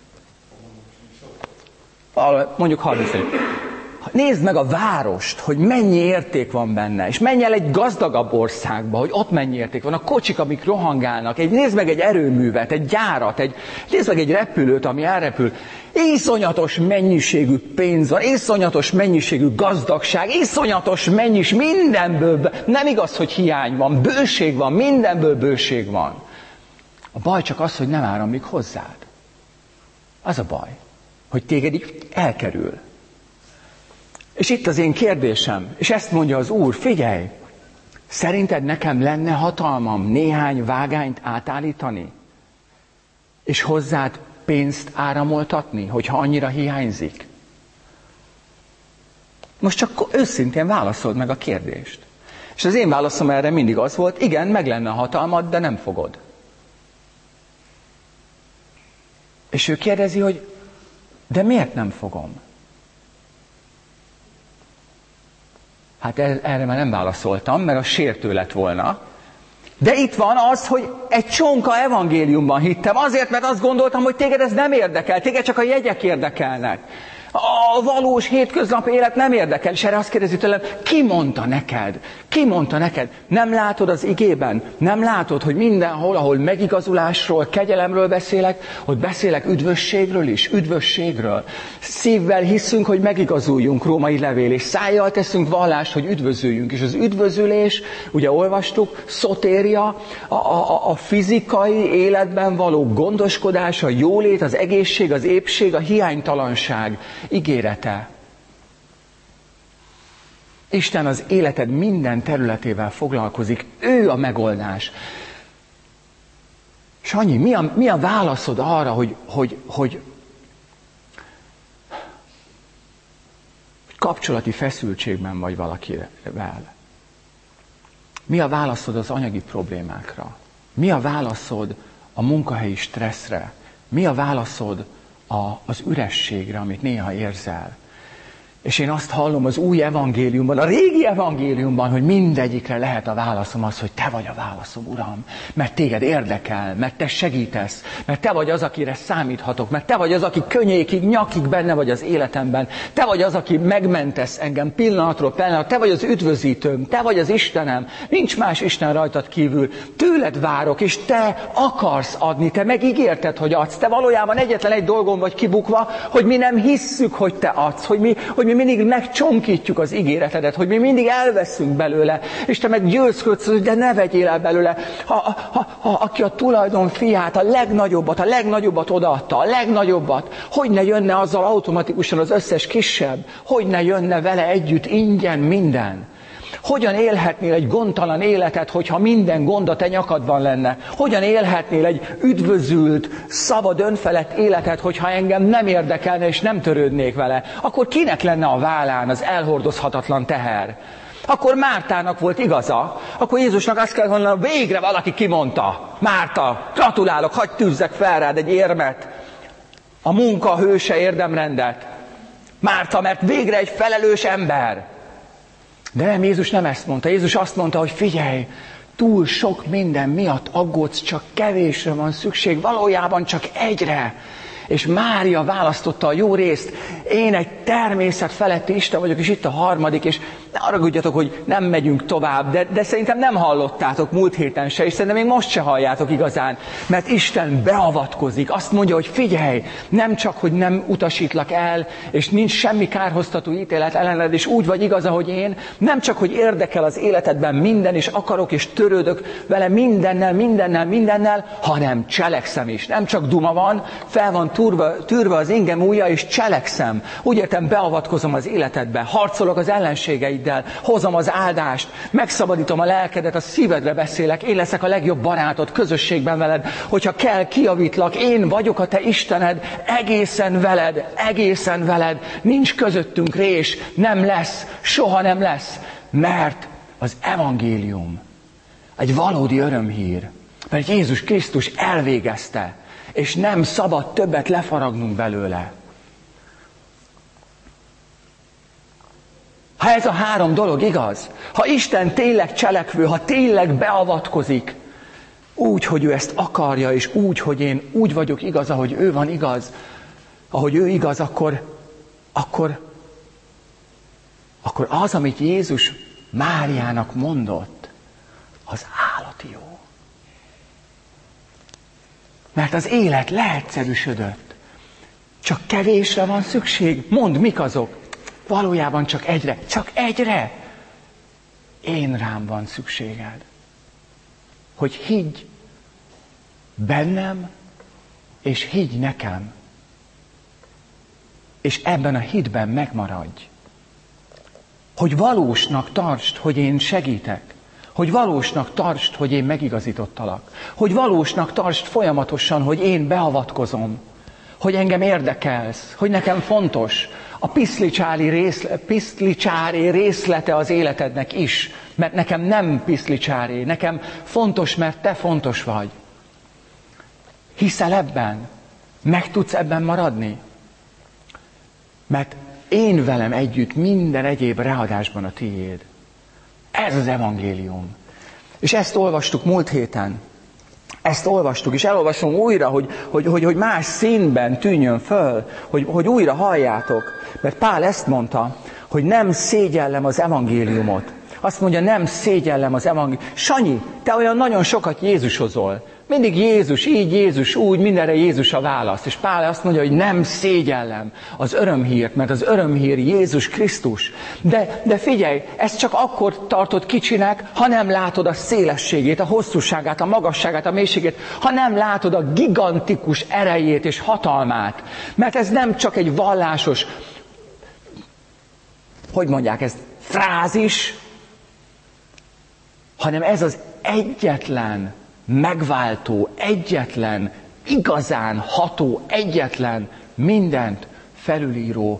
Mondjuk 30 millió. Nézd meg a várost, hogy mennyi érték van benne, és menj el egy gazdagabb országba, hogy ott mennyi érték van, a kocsik, amik rohangálnak, nézd meg egy erőművet, egy gyárat, nézd meg egy repülőt, ami elrepül. Iszonyatos mennyiségű pénz van, iszonyatos mennyiségű gazdagság, iszonyatos mindenből, nem igaz, hogy hiány van, bőség van, mindenből bőség van. A baj csak az, hogy nem áramlik hozzád. Az a baj, hogy téged így elkerül. És itt az én kérdésem, és ezt mondja az Úr, figyelj, szerinted nekem lenne hatalmam néhány vágányt átállítani? És hozzád pénzt áramoltatni, hogyha annyira hiányzik? Most csak őszintén válaszold meg a kérdést. És az én válaszom erre mindig az volt, igen, meg lenne a hatalmad, de nem fogod. És ő kérdezi, hogy de miért nem fogom? Hát erre már nem válaszoltam, mert az sértő lett volna. De itt van az, hogy egy csonka evangéliumban hittem, azért, mert azt gondoltam, hogy téged ez nem érdekel, téged csak a jegyek érdekelnek. A valós hétköznapi élet nem érdekel, és erre azt kérdezi tőlem, ki mondta neked? Ki mondta neked? Nem látod az igében? Nem látod, hogy mindenhol, ahol megigazulásról, kegyelemről beszélek, ott beszélek üdvösségről is, üdvösségről. Szívvel hiszünk, hogy megigazuljunk, római levél, és szájjal teszünk vallást, hogy üdvözüljünk. És az üdvözülés, ugye olvastuk, szotéria, a fizikai életben való gondoskodás, a jólét, az egészség, az épség, a hiánytalanság ígérete. Isten az életed minden területével foglalkozik. Ő a megoldás. Sanyi, mi a válaszod arra, hogy kapcsolati feszültségben vagy valakivel? Mi a válaszod az anyagi problémákra? Mi a válaszod a munkahelyi stresszre? Mi a válaszod az ürességre, amit néha érzel? És én azt hallom az új evangéliumban, a régi evangéliumban, hogy mindegyikre lehet a válaszom az, hogy te vagy a válaszom, Uram. Mert téged érdekel, mert te segítesz, mert te vagy az, akire számíthatok, mert te vagy az, aki könnyékig, nyakig benne vagy az életemben. Te vagy az, aki megmentesz engem pillanatról pillanatra, te vagy az üdvözítőm, te vagy az Istenem. Nincs más Isten rajtad kívül. Tőled várok, és te akarsz adni, te megígérted, hogy adsz. Te valójában egyetlen egy dolgon vagy kibukva, hogy mi nem hisszük, hogy te adsz, hogy mi mindig megcsonkítjuk az ígéretedet, hogy mi mindig elveszünk belőle, és te meg győzködsz, hogy de ne vegyél el belőle. Aki a tulajdon fiát, a legnagyobbat odaadta, a legnagyobbat, hogy ne jönne azzal automatikusan az összes kisebb, hogy ne jönne vele együtt ingyen minden. Hogyan élhetnél egy gondtalan életet, hogyha minden gond a te nyakadban lenne? Hogyan élhetnél egy üdvözült, szabad, önfelett életet, hogyha engem nem érdekelne és nem törődnék vele? Akkor kinek lenne a vállán az elhordozhatatlan teher? Akkor Mártának volt igaza. Akkor Jézusnak azt kell mondani, végre valaki kimondta. Márta, gratulálok, hadd tűzzek fel rád egy érmet. A munka hőse érdemrendet. Márta, mert végre egy felelős ember. De nem, Jézus nem ezt mondta. Jézus azt mondta, hogy figyelj, túl sok minden miatt aggódsz, csak kevésre van szükség, valójában csak egyre. És Mária választotta a jó részt. Én egy természet feletti Isten vagyok, és itt a harmadik, és ne haragudjatok, hogy nem megyünk tovább, de szerintem nem hallottátok múlt héten se, és szerintem még most se halljátok igazán, mert Isten beavatkozik. Azt mondja, hogy figyelj, nem csak, hogy nem utasítlak el, és nincs semmi kárhoztató ítélet ellened, és úgy vagy igaz, ahogy én, nem csak, hogy érdekel az életedben minden, és akarok, és törődök vele mindennel, hanem cselekszem is. Nem csak duma van, fel van tűrve az ingem ujja, és cselekszem. Úgy értem, beavatkozom az életedbe, harcolok az ellenségeiddel, hozom az áldást, megszabadítom a lelkedet, a szívedre beszélek, én leszek a legjobb barátod, közösségben veled, hogyha kell, kijavítlak, én vagyok a te Istened, egészen veled, nincs közöttünk rés, nem lesz, soha nem lesz, mert az evangélium egy valódi örömhír, mert Jézus Krisztus elvégezte, és nem szabad többet lefaragnunk belőle. Ha ez a három dolog igaz, ha Isten tényleg cselekvő, ha tényleg beavatkozik, úgy, hogy ő ezt akarja, és úgy, hogy én úgy vagyok igaz, ahogy ő van igaz, ahogy ő igaz, akkor az, amit Jézus Máriának mondott, az állati jó. Mert az élet leegyszerűsödött. Csak kevésre van szükség. Mondd, mik azok? Valójában csak egyre. Csak egyre. Én rám van szükséged. Hogy higgy bennem, és higgy nekem. És ebben a hitben megmaradj. Hogy valósnak tartsd, hogy én segítek. Hogy valósnak tartsd, hogy én megigazítottalak. Hogy valósnak tartsd folyamatosan, hogy én beavatkozom. Hogy engem érdekelsz, hogy nekem fontos. A piszlicsári részlete az életednek is. Mert nekem nem piszlicsári, nekem fontos, mert te fontos vagy. Hiszel ebben? Meg tudsz ebben maradni? Mert én velem együtt minden egyéb ráadásban a tiéd. Ez az evangélium. És ezt olvastuk múlt héten. Ezt olvastuk, és elolvasom újra, hogy más színben tűnjön föl, hogy újra halljátok. Mert Pál ezt mondta, hogy nem szégyellem az evangéliumot. Azt mondja, nem szégyellem az evangéliumot. Sanyi, te olyan nagyon sokat Jézusozol. Mindig Jézus, így Jézus, úgy, mindenre Jézus a válasz. És Pál azt mondja, hogy nem szégyellem az örömhírt, mert az örömhír Jézus Krisztus. De figyelj, ezt csak akkor tartod kicsinek, ha nem látod a szélességét, a hosszúságát, a magasságát, a mélységét, ha nem látod a gigantikus erejét és hatalmát. Mert ez nem csak egy vallásos, hogy mondják ezt, frázis, hanem ez az egyetlen megváltó, egyetlen, igazán ható, egyetlen, mindent felülíró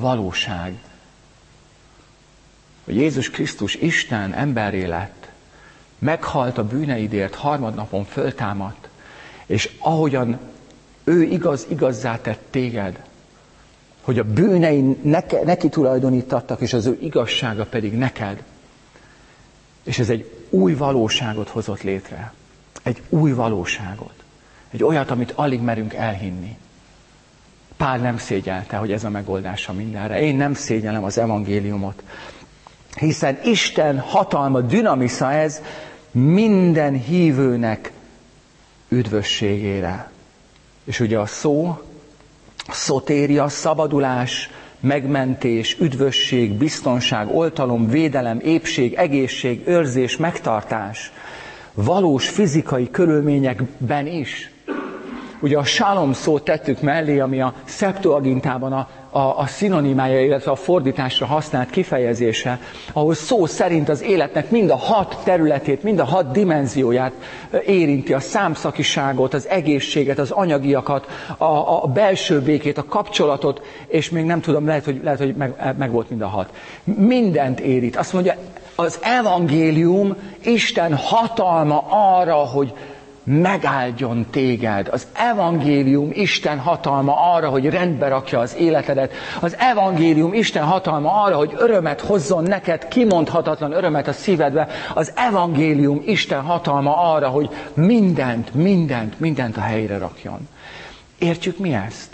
valóság. Hogy Jézus Krisztus Isten emberré lett, meghalt a bűneidért, harmadnapon föltámadt, és ahogyan ő igazzá tett téged, hogy a bűnei neki tulajdonítattak, és az ő igazsága pedig neked. És ez egy új valóságot hozott létre. Egy új valóságot. Egy olyat, amit alig merünk elhinni. Pál nem szégyelte, hogy ez a megoldása mindenre. Én nem szégyellem az evangéliumot. Hiszen Isten hatalma, dinamisza ez minden hívőnek üdvösségére. És ugye a szó, szotéria, szabadulás, megmentés, üdvösség, biztonság, oltalom, védelem, épség, egészség, őrzés, megtartás. Valós fizikai körülményekben is. Ugye a shalom szót tettük mellé, ami a Septuagintában a szinonimája, illetve a fordításra használt kifejezése, ahol szó szerint az életnek mind a 6 területét, mind a 6 dimenzióját érinti, a számszakiságot, az egészséget, az anyagiakat, a belső békét, a kapcsolatot, és még nem tudom, lehet, hogy meg volt mind a 6. Mindent érint. Azt mondja, az evangélium Isten hatalma arra, hogy megáldjon téged. Az evangélium Isten hatalma arra, hogy rendbe rakja az életedet. Az evangélium Isten hatalma arra, hogy örömet hozzon neked, kimondhatatlan örömet a szívedbe. Az evangélium Isten hatalma arra, hogy mindent a helyre rakjon. Értjük mi ezt?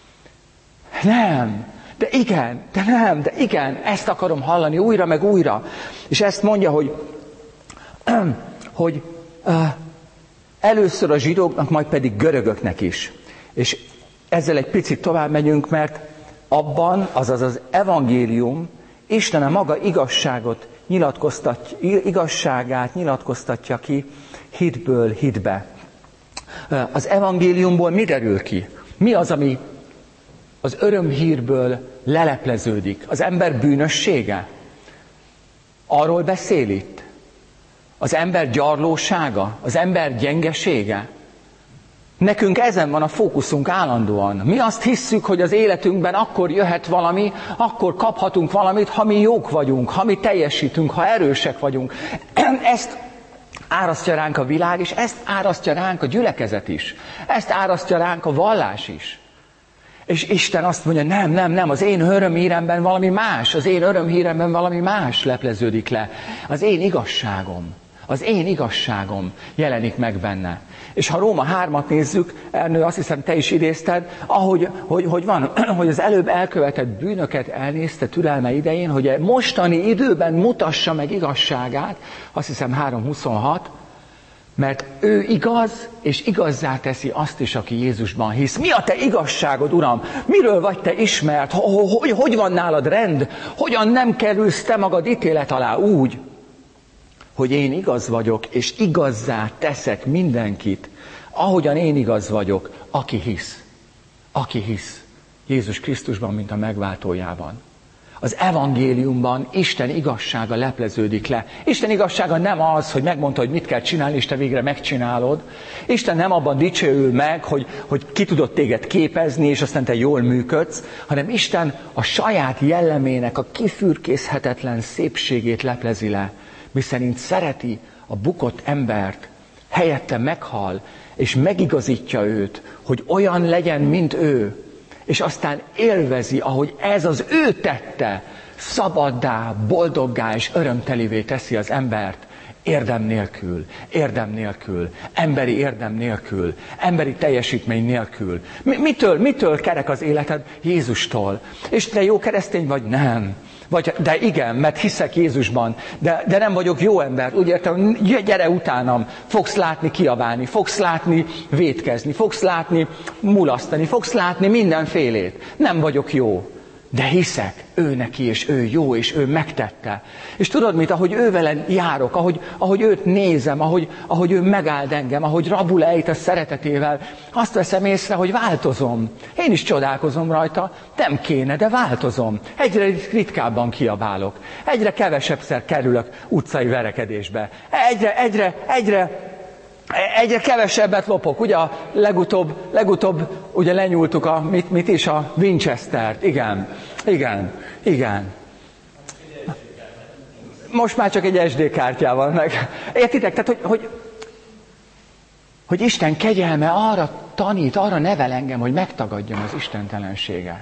Nem. De igen, de igen, ezt akarom hallani újra meg újra. És ezt mondja, hogy először a zsidóknak, majd pedig görögöknek is. És ezzel egy picit tovább megyünk, mert abban, azaz az evangélium, Isten a maga igazságát nyilatkoztatja ki hitből hitbe. Az evangéliumból mi derül ki? Mi az, ami az örömhírből lelepleződik? Az ember bűnössége? Arról beszél itt? Az ember gyarlósága? Az ember gyengesége? Nekünk ezen van a fókuszunk állandóan. Mi azt hisszük, hogy az életünkben akkor jöhet valami, akkor kaphatunk valamit, ha mi jók vagyunk, ha mi teljesítünk, ha erősek vagyunk. Ezt árasztja ránk a világ, és ezt árasztja ránk a gyülekezet is. Ezt árasztja ránk a vallás is. És Isten azt mondja, nem, az én örömhíremben valami más, az én örömhíremben valami más lepleződik le. Az én igazságom jelenik meg benne. És ha Róma 3-at nézzük, Ernő, azt hiszem te is idézted, hogy van, hogy az előbb elkövetett bűnöket elnézte türelme idején, hogy mostani időben mutassa meg igazságát, azt hiszem 3:26, mert ő igaz, és igazzá teszi azt is, aki Jézusban hisz. Mi a te igazságod, Uram? Miről vagy te ismert? Hogy van nálad rend? Hogyan nem kerülsz te magad ítélet alá úgy, hogy én igaz vagyok, és igazzá teszek mindenkit, ahogyan én igaz vagyok, aki hisz. Aki hisz Jézus Krisztusban, mint a megváltójában. Az evangéliumban Isten igazsága lepleződik le. Isten igazsága nem az, hogy megmondta, hogy mit kell csinálni, és te végre megcsinálod. Isten nem abban dicsőül meg, hogy ki tudott téged képezni, és aztán te jól működsz, hanem Isten a saját jellemének a kifürkészhetetlen szépségét leplezi le, miszerint szereti a bukott embert, helyette meghal, és megigazítja őt, hogy olyan legyen, mint ő, és aztán élvezi, ahogy ez az ő tette, szabaddá, boldoggá és örömtelivé teszi az embert, érdem nélkül, emberi érdem nélkül, emberi teljesítmény nélkül. Mitől kerek az életed? Jézustól. És te jó keresztény vagy? Nem. De igen, mert hiszek Jézusban, de nem vagyok jó ember. Úgy értem, gyere utánam, fogsz látni kiabálni, fogsz látni vétkezni, fogsz látni mulasztani, fogsz látni mindenfélét. Nem vagyok jó, de hiszek ő neki, és ő jó, és ő megtette. És tudod mit, ahogy ő vele járok, ahogy őt nézem, ahogy ő megáld engem, ahogy rabul ejt a szeretetével, azt veszem észre, hogy változom. Én is csodálkozom rajta, nem kéne, de változom. Egyre ritkábban kiabálok, egyre kevesebbszer kerülök utcai verekedésbe, egyre kevesebbet lopok. Ugye a legutóbb ugye lenyúltuk a Winchestert. Igen. most már csak egy SD kártyával meg. Értitek? Tehát, hogy Isten kegyelme arra tanít, arra nevel engem, hogy megtagadjam az istentelenséget.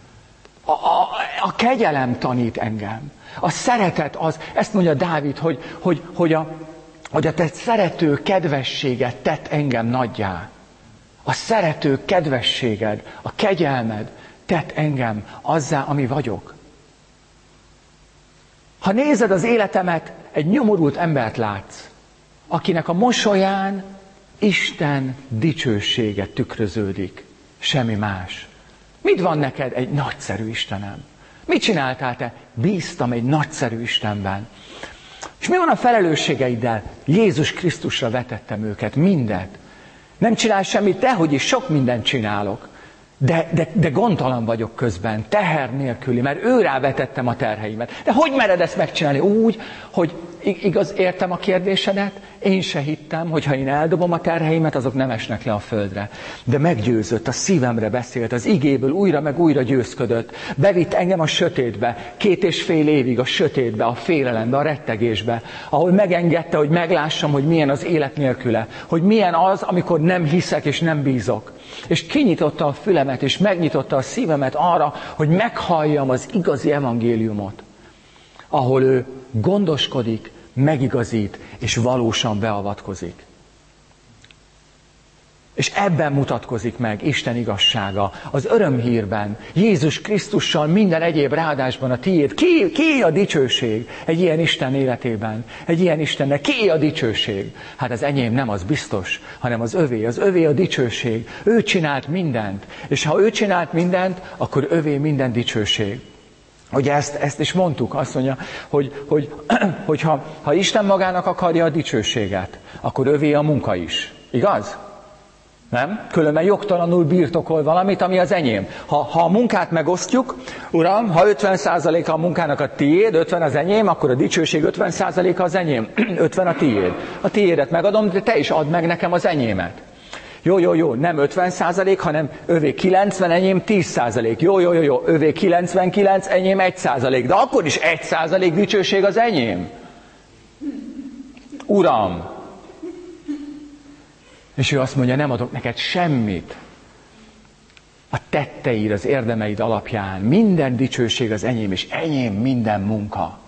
A kegyelem tanít engem. A szeretet az, ezt mondja Dávid, hogy a te szerető kedvességed tett engem nagyjá. A szerető kedvességed, a kegyelmed tett engem azzá, ami vagyok. Ha nézed az életemet, egy nyomorult embert látsz, akinek a mosolyán Isten dicsősége tükröződik, semmi más. Mit van neked? Egy nagyszerű Istenem. Mit csináltál te? Bíztam egy nagyszerű Istenben. És mi van a felelősségeiddel? Jézus Krisztusra vetettem őket, mindet. Nem csinál semmit, dehogy is sok mindent csinálok. De gondtalan vagyok közben, teher nélküli, mert őrá vetettem a terheimet. De hogy mered ezt megcsinálni? Úgy, hogy igaz, értem a kérdésedet, én se hittem, hogy ha én eldobom a terheimet, azok nem esnek le a földre. De meggyőzött, a szívemre beszélt, az igéből újra meg újra győzködött. Bevitt engem a sötétbe, 2,5 évig a sötétbe, a félelembe, a rettegésbe, ahol megengedte, hogy meglássam, hogy milyen az élet nélküle, hogy milyen az, amikor nem hiszek és nem bízok. És kinyitotta a fülemet, és megnyitotta a szívemet arra, hogy meghalljam az igazi evangéliumot, ahol ő gondoskodik, megigazít, és valósan beavatkozik. És ebben mutatkozik meg Isten igazsága, az örömhírben, Jézus Krisztussal minden egyéb ráadásban a tiéd. Ki a dicsőség egy ilyen Isten életében? Egy ilyen Istennek ki a dicsőség? Hát az enyém nem, az biztos, hanem az övé a dicsőség. Ő csinált mindent, és ha ő csinált mindent, akkor övé minden dicsőség. Ugye ezt is mondtuk, azt mondja, hogy ha Isten magának akarja a dicsőséget, akkor övé a munka is. Igaz? Nem? Különben jogtalanul birtokol valamit, ami az enyém. Ha a munkát megosztjuk, Uram, ha 50%-a a munkának a tiéd, 50 az enyém, akkor a dicsőség 50%-a az enyém, 50 a tiéd. A tiédet megadom, de te is add meg nekem az enyémet. Jó, nem 50%, hanem övé 90, enyém 10%. Jó, övé 99, enyém 1%. De akkor is 1% dicsőség az enyém. Uram! És ő azt mondja, nem adok neked semmit. A tetteid, az érdemeid alapján minden dicsőség az enyém, és enyém minden munka.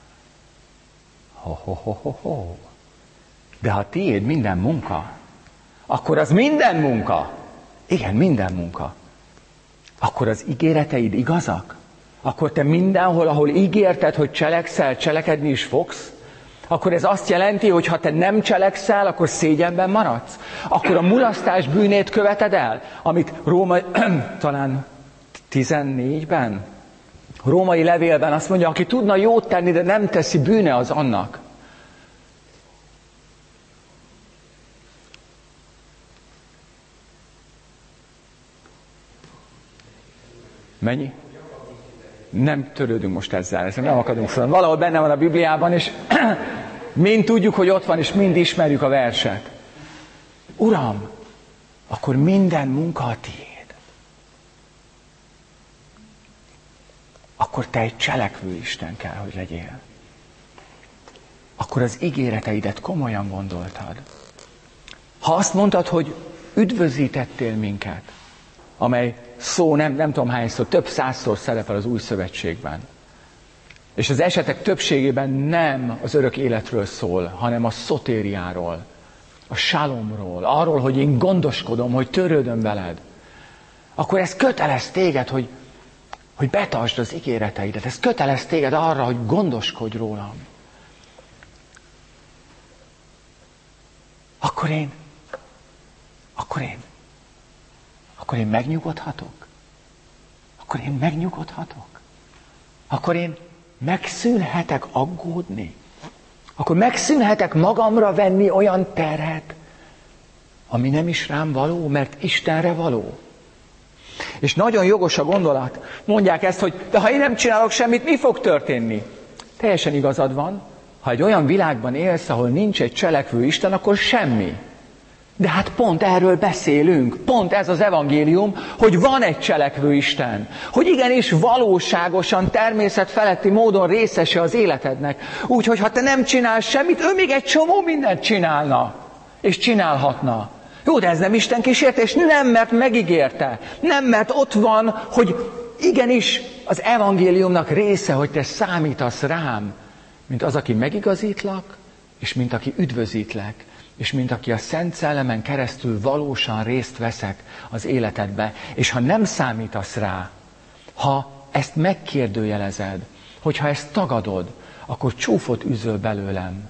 De ha tiéd minden munka, akkor az minden munka. Igen, minden munka. Akkor az ígéreteid igazak? Akkor te mindenhol, ahol ígérted, hogy cselekszel, cselekedni is fogsz? Akkor ez azt jelenti, hogy ha te nem cselekszel, akkor szégyenben maradsz? Akkor a mulasztás bűnét követed el? Amit talán 14-ben, római levélben azt mondja, aki tudna jót tenni, de nem teszi, bűne az annak. Mennyi? Nem törődünk most ezzel nem akadunk fel. Valahol benne van a Bibliában, és mind tudjuk, hogy ott van, és mind ismerjük a verset. Uram, akkor minden munka a tiéd. Akkor te egy cselekvő Isten kell, hogy legyél. Akkor az ígéreteidet komolyan gondoltad. Ha azt mondtad, hogy üdvözítettél minket, amely szó nem tudom hányszor, több 100-szor szerepel az Új Szövetségben. És az esetek többségében nem az örök életről szól, hanem a szotériáról, a shalomról, arról, hogy én gondoskodom, hogy törődöm veled. Akkor ez kötelez téged, hogy betartsd az ígéreteidet. Ez kötelez téged arra, hogy gondoskodj rólam. Akkor én megnyugodhatok? Akkor én megnyugodhatok? Akkor én megszűnhetek aggódni? Akkor megszűnhetek magamra venni olyan terhet, ami nem is rám való, mert Istenre való? És nagyon jogos a gondolat. Mondják ezt, hogy de ha én nem csinálok semmit, mi fog történni? Teljesen igazad van. Ha egy olyan világban élsz, ahol nincs egy cselekvő Isten, akkor semmi. De hát pont erről beszélünk, pont ez az evangélium, hogy van egy cselekvő Isten, hogy igenis valóságosan, természetfeletti módon részese az életednek. Úgyhogy ha te nem csinálsz semmit, ő még egy csomó mindent csinálna, és csinálhatna. Jó, de ez nem Isten kísértés? Nem, mert megígérte. Nem, mert ott van, hogy igenis az evangéliumnak része, hogy te számítasz rám, mint az, aki megigazítlak, és mint aki üdvözítlek, és mint aki a Szent Szellemen keresztül valósan részt veszek az életedbe. És ha nem számítasz rá, ha ezt megkérdőjelezed, hogyha ezt tagadod, akkor csúfot üzöl belőlem.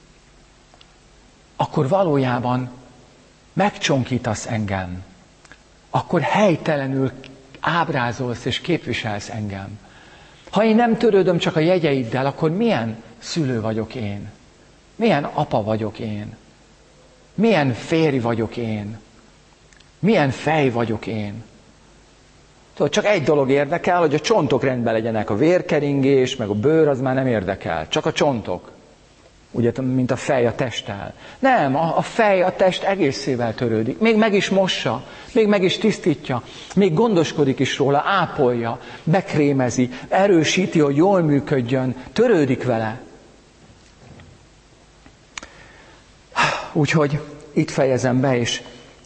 Akkor valójában megcsonkítasz engem. Akkor helytelenül ábrázolsz és képviselsz engem. Ha én nem törődöm csak a jegyeiddel, akkor milyen szülő vagyok én? Milyen apa vagyok én? Milyen férj vagyok én? Milyen fej vagyok én? Tudod, csak egy dolog érdekel, hogy a csontok rendben legyenek, a vérkeringés, meg a bőr, az már nem érdekel. Csak a csontok. Ugye, mint a fej a testtel. Nem, a fej a test egészével törődik. Még meg is mossa, még meg is tisztítja, még gondoskodik is róla, ápolja, bekrémezi, erősíti, hogy jól működjön, törődik vele. Úgyhogy itt fejezem be, és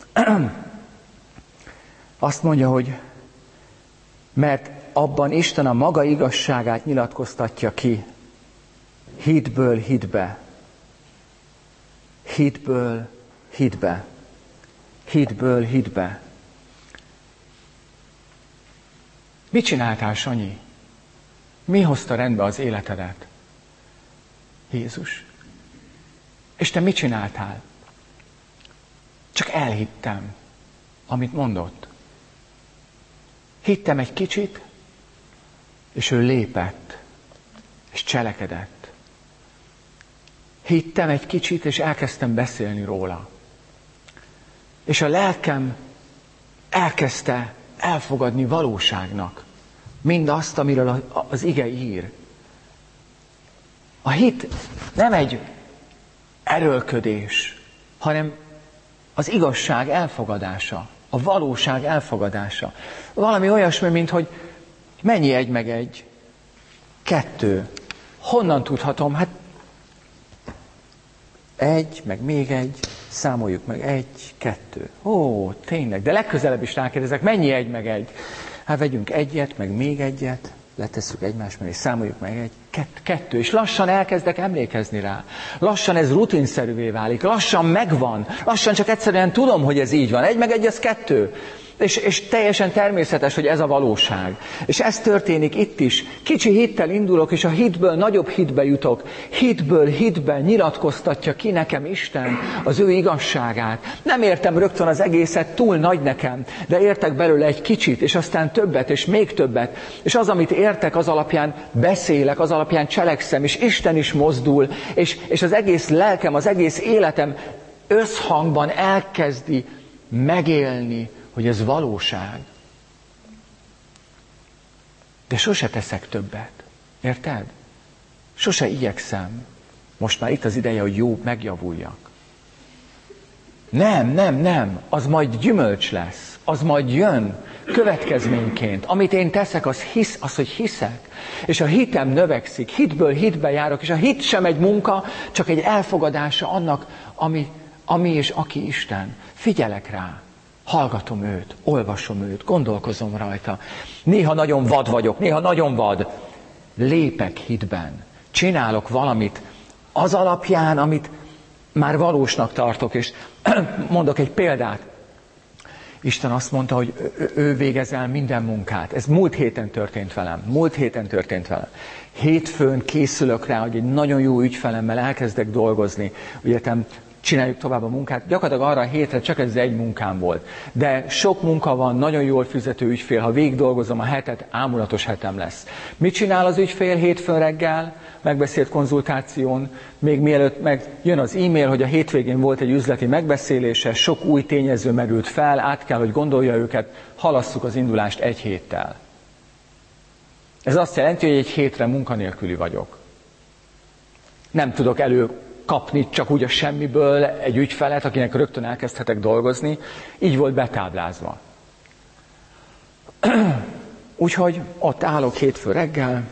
azt mondja, hogy mert abban Isten a maga igazságát nyilatkoztatja ki, hitből hitbe. Hitből hitbe. Hitből hitbe. Mit csináltál, Sanyi? Mi hozta rendbe az életedet? Jézus. És te mit csináltál? Csak elhittem, amit mondott. Hittem egy kicsit, és ő lépett, és cselekedett. Hittem egy kicsit, és elkezdtem beszélni róla. És a lelkem elkezdte elfogadni valóságnak mindazt, amiről az ige ír. A hit nem egy erőlködés, hanem az igazság elfogadása, a valóság elfogadása. Valami olyasmi, mint hogy mennyi 1 meg 1? 2. Honnan tudhatom? Hát 1, meg még 1, számoljuk meg 1, 2. Ó, tényleg, de legközelebb is rákérdezek, mennyi 1 meg 1? Hát vegyünk 1-et, meg még 1-et, letesszük egymás mellé, számoljuk meg 1, 2, és lassan elkezdek emlékezni rá. Lassan ez rutinszerűvé válik, lassan megvan, lassan csak egyszerűen tudom, hogy ez így van. 1 meg 1 az 2. És teljesen természetes, hogy ez a valóság. És ez történik itt is. Kicsi hittel indulok, és a hitből nagyobb hitbe jutok. Hitből hitbe nyilatkoztatja ki nekem Isten az ő igazságát. Nem értem rögtön az egészet, túl nagy nekem, de értek belőle egy kicsit, és aztán többet, és még többet. És az, amit értek, az alapján beszélek, az alapján cselekszem, és Isten is mozdul, és az egész lelkem, az egész életem összhangban elkezdi megélni, hogy ez valóság. De sose teszek többet. Érted? Sose igyekszem. Most már itt az ideje, hogy jó, megjavuljak. Nem. Az majd gyümölcs lesz. Az majd jön következményként. Amit én teszek, az, hogy hiszek. És a hitem növekszik. Hitből hitbe járok. És a hit sem egy munka, csak egy elfogadása annak, ami és aki Isten. Figyelek rá. Hallgatom őt, olvasom őt, gondolkozom rajta. Néha nagyon vad vagyok, néha nagyon vad. Lépek hitben. Csinálok valamit az alapján, amit már valósnak tartok. És mondok egy példát. Isten azt mondta, hogy ő végez el minden munkát. Ez múlt héten történt velem. Hétfőn készülök rá, hogy egy nagyon jó ügyfelemmel elkezdek dolgozni. Ugye csináljuk tovább a munkát. Gyakorlatilag arra a hétre csak ez egy munkám volt. De sok munka van, nagyon jól fizető ügyfél. Ha végig dolgozom a hetet, ámulatos hetem lesz. Mit csinál az ügyfél hétfőn reggel? Megbeszélt konzultáción, még mielőtt jön az e-mail, hogy a hétvégén volt egy üzleti megbeszélése, sok új tényező merült fel, át kell, hogy gondolja őket, halasszuk az indulást 1 héttel. Ez azt jelenti, hogy egy hétre munkanélküli vagyok. Nem tudok kapni csak úgy a semmiből egy ügyfelet, akinek rögtön elkezdhetek dolgozni. Így volt betáblázva. Úgyhogy ott állok hétfő reggel.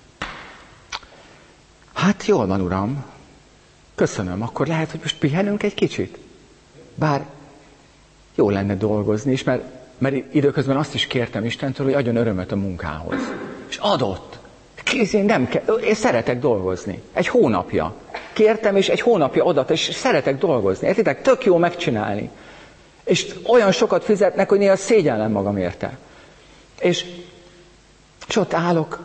Hát jól van, uram. Köszönöm, akkor lehet, hogy most pihenünk egy kicsit. Bár jó lenne dolgozni is, mert időközben azt is kértem Istentől, hogy adjon örömöt a munkához. És adott. Én szeretek dolgozni. Egy hónapja. Kértem, és egy hónapja adott, és szeretek dolgozni. Értitek? Tök jó megcsinálni. És olyan sokat fizetnek, hogy néha szégyellem magam érte. És ott állok.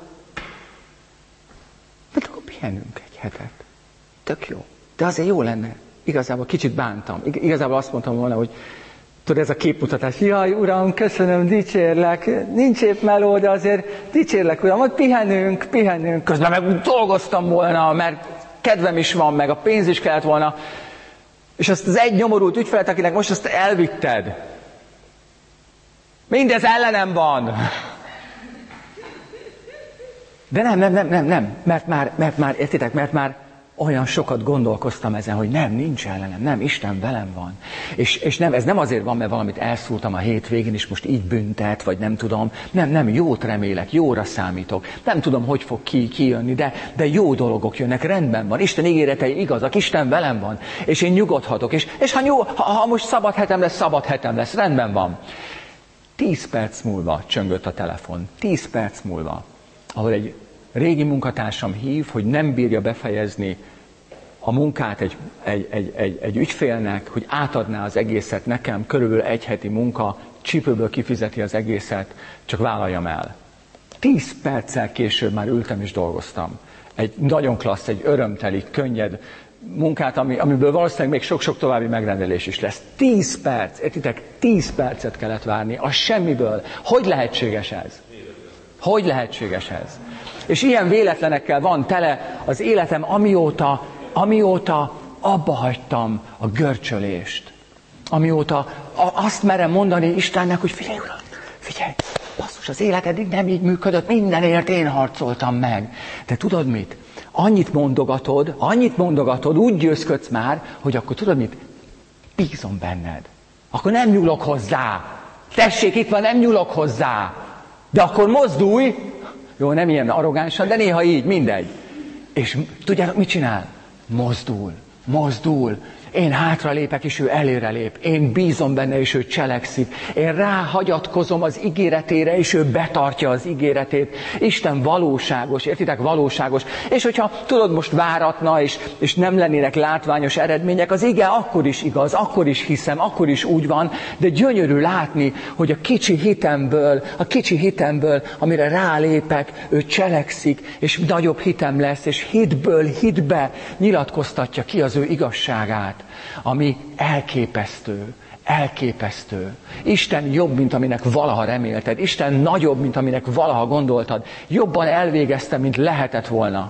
Hát akkor pihenünk egy hetet. Tök jó. De azért jó lenne. Igazából kicsit bántam. Igazából azt mondtam volna, hogy tudod, ez a képmutatás. Jaj, uram, köszönöm, dicsérlek. Nincs épp meló, de azért dicsérlek, uram, hogy pihenünk. Közben meg úgy dolgoztam volna, mert kedvem is van, meg a pénz is kellett volna. És azt az egy nyomorult ügyfelet, akinek most azt elvitted. Mindez ellenem van. De nem, mert már, értitek, mert már olyan sokat gondolkoztam ezen, hogy nincs ellenem, nem, Isten velem van. És nem, ez nem azért van, mert valamit elszúrtam a hétvégén, és most így büntet, vagy nem tudom. Nem, jót remélek, jóra számítok. Nem tudom, hogy fog kijönni, de jó dolgok jönnek, rendben van. Isten ígéretei igazak, Isten velem van, és én nyugodhatok. És ha most szabad hetem lesz, rendben van. 10 perc múlva csöngött a telefon. 10 perc múlva, ahol egy régi munkatársam hív, hogy nem bírja befejezni a munkát egy ügyfélnek, hogy átadná az egészet nekem, körülbelül egy heti munka, csípőből kifizeti az egészet, csak vállaljam el. 10 perccel később már ültem és dolgoztam. Egy nagyon klassz, egy örömteli, könnyed munkát, amiből valószínűleg még sok-sok további megrendelés is lesz. 10 perc, értitek? 10 percet kellett várni, a semmiből. Hogy lehetséges ez? Hogy lehetséges ez? És ilyen véletlenekkel van tele az életem, amióta abba hagytam a görcsölést. Amióta azt merem mondani Istennek, hogy figyelj, uram, figyelj, basszus, az élet eddig nem így működött, mindenért én harcoltam meg. De tudod mit? Annyit mondogatod, úgy győzködsz már, hogy akkor tudod mit? Bízom benned. Akkor nem nyúlok hozzá. Tessék, itt van, nem nyúlok hozzá. De akkor mozdulj. Jó, nem ilyen arrogánsan, de néha így, mindegy. És tudjátok, mit csinál? Mozdul. Én hátra lépek, és ő előre lép. Én bízom benne, és ő cselekszik. Én ráhagyatkozom az ígéretére, és ő betartja az ígéretét. Isten valóságos, értitek? Valóságos. És hogyha tudod, most váratna, és nem lennének látványos eredmények, az ige akkor is igaz, akkor is hiszem, akkor is úgy van, de gyönyörű látni, hogy a kicsi hitemből, amire rálépek, ő cselekszik, és nagyobb hitem lesz, és hitből hitbe nyilatkoztatja ki az ő igazságát. Ami elképesztő. Isten jobb, mint aminek valaha remélted. Isten nagyobb, mint aminek valaha gondoltad. Jobban elvégezte, mint lehetett volna.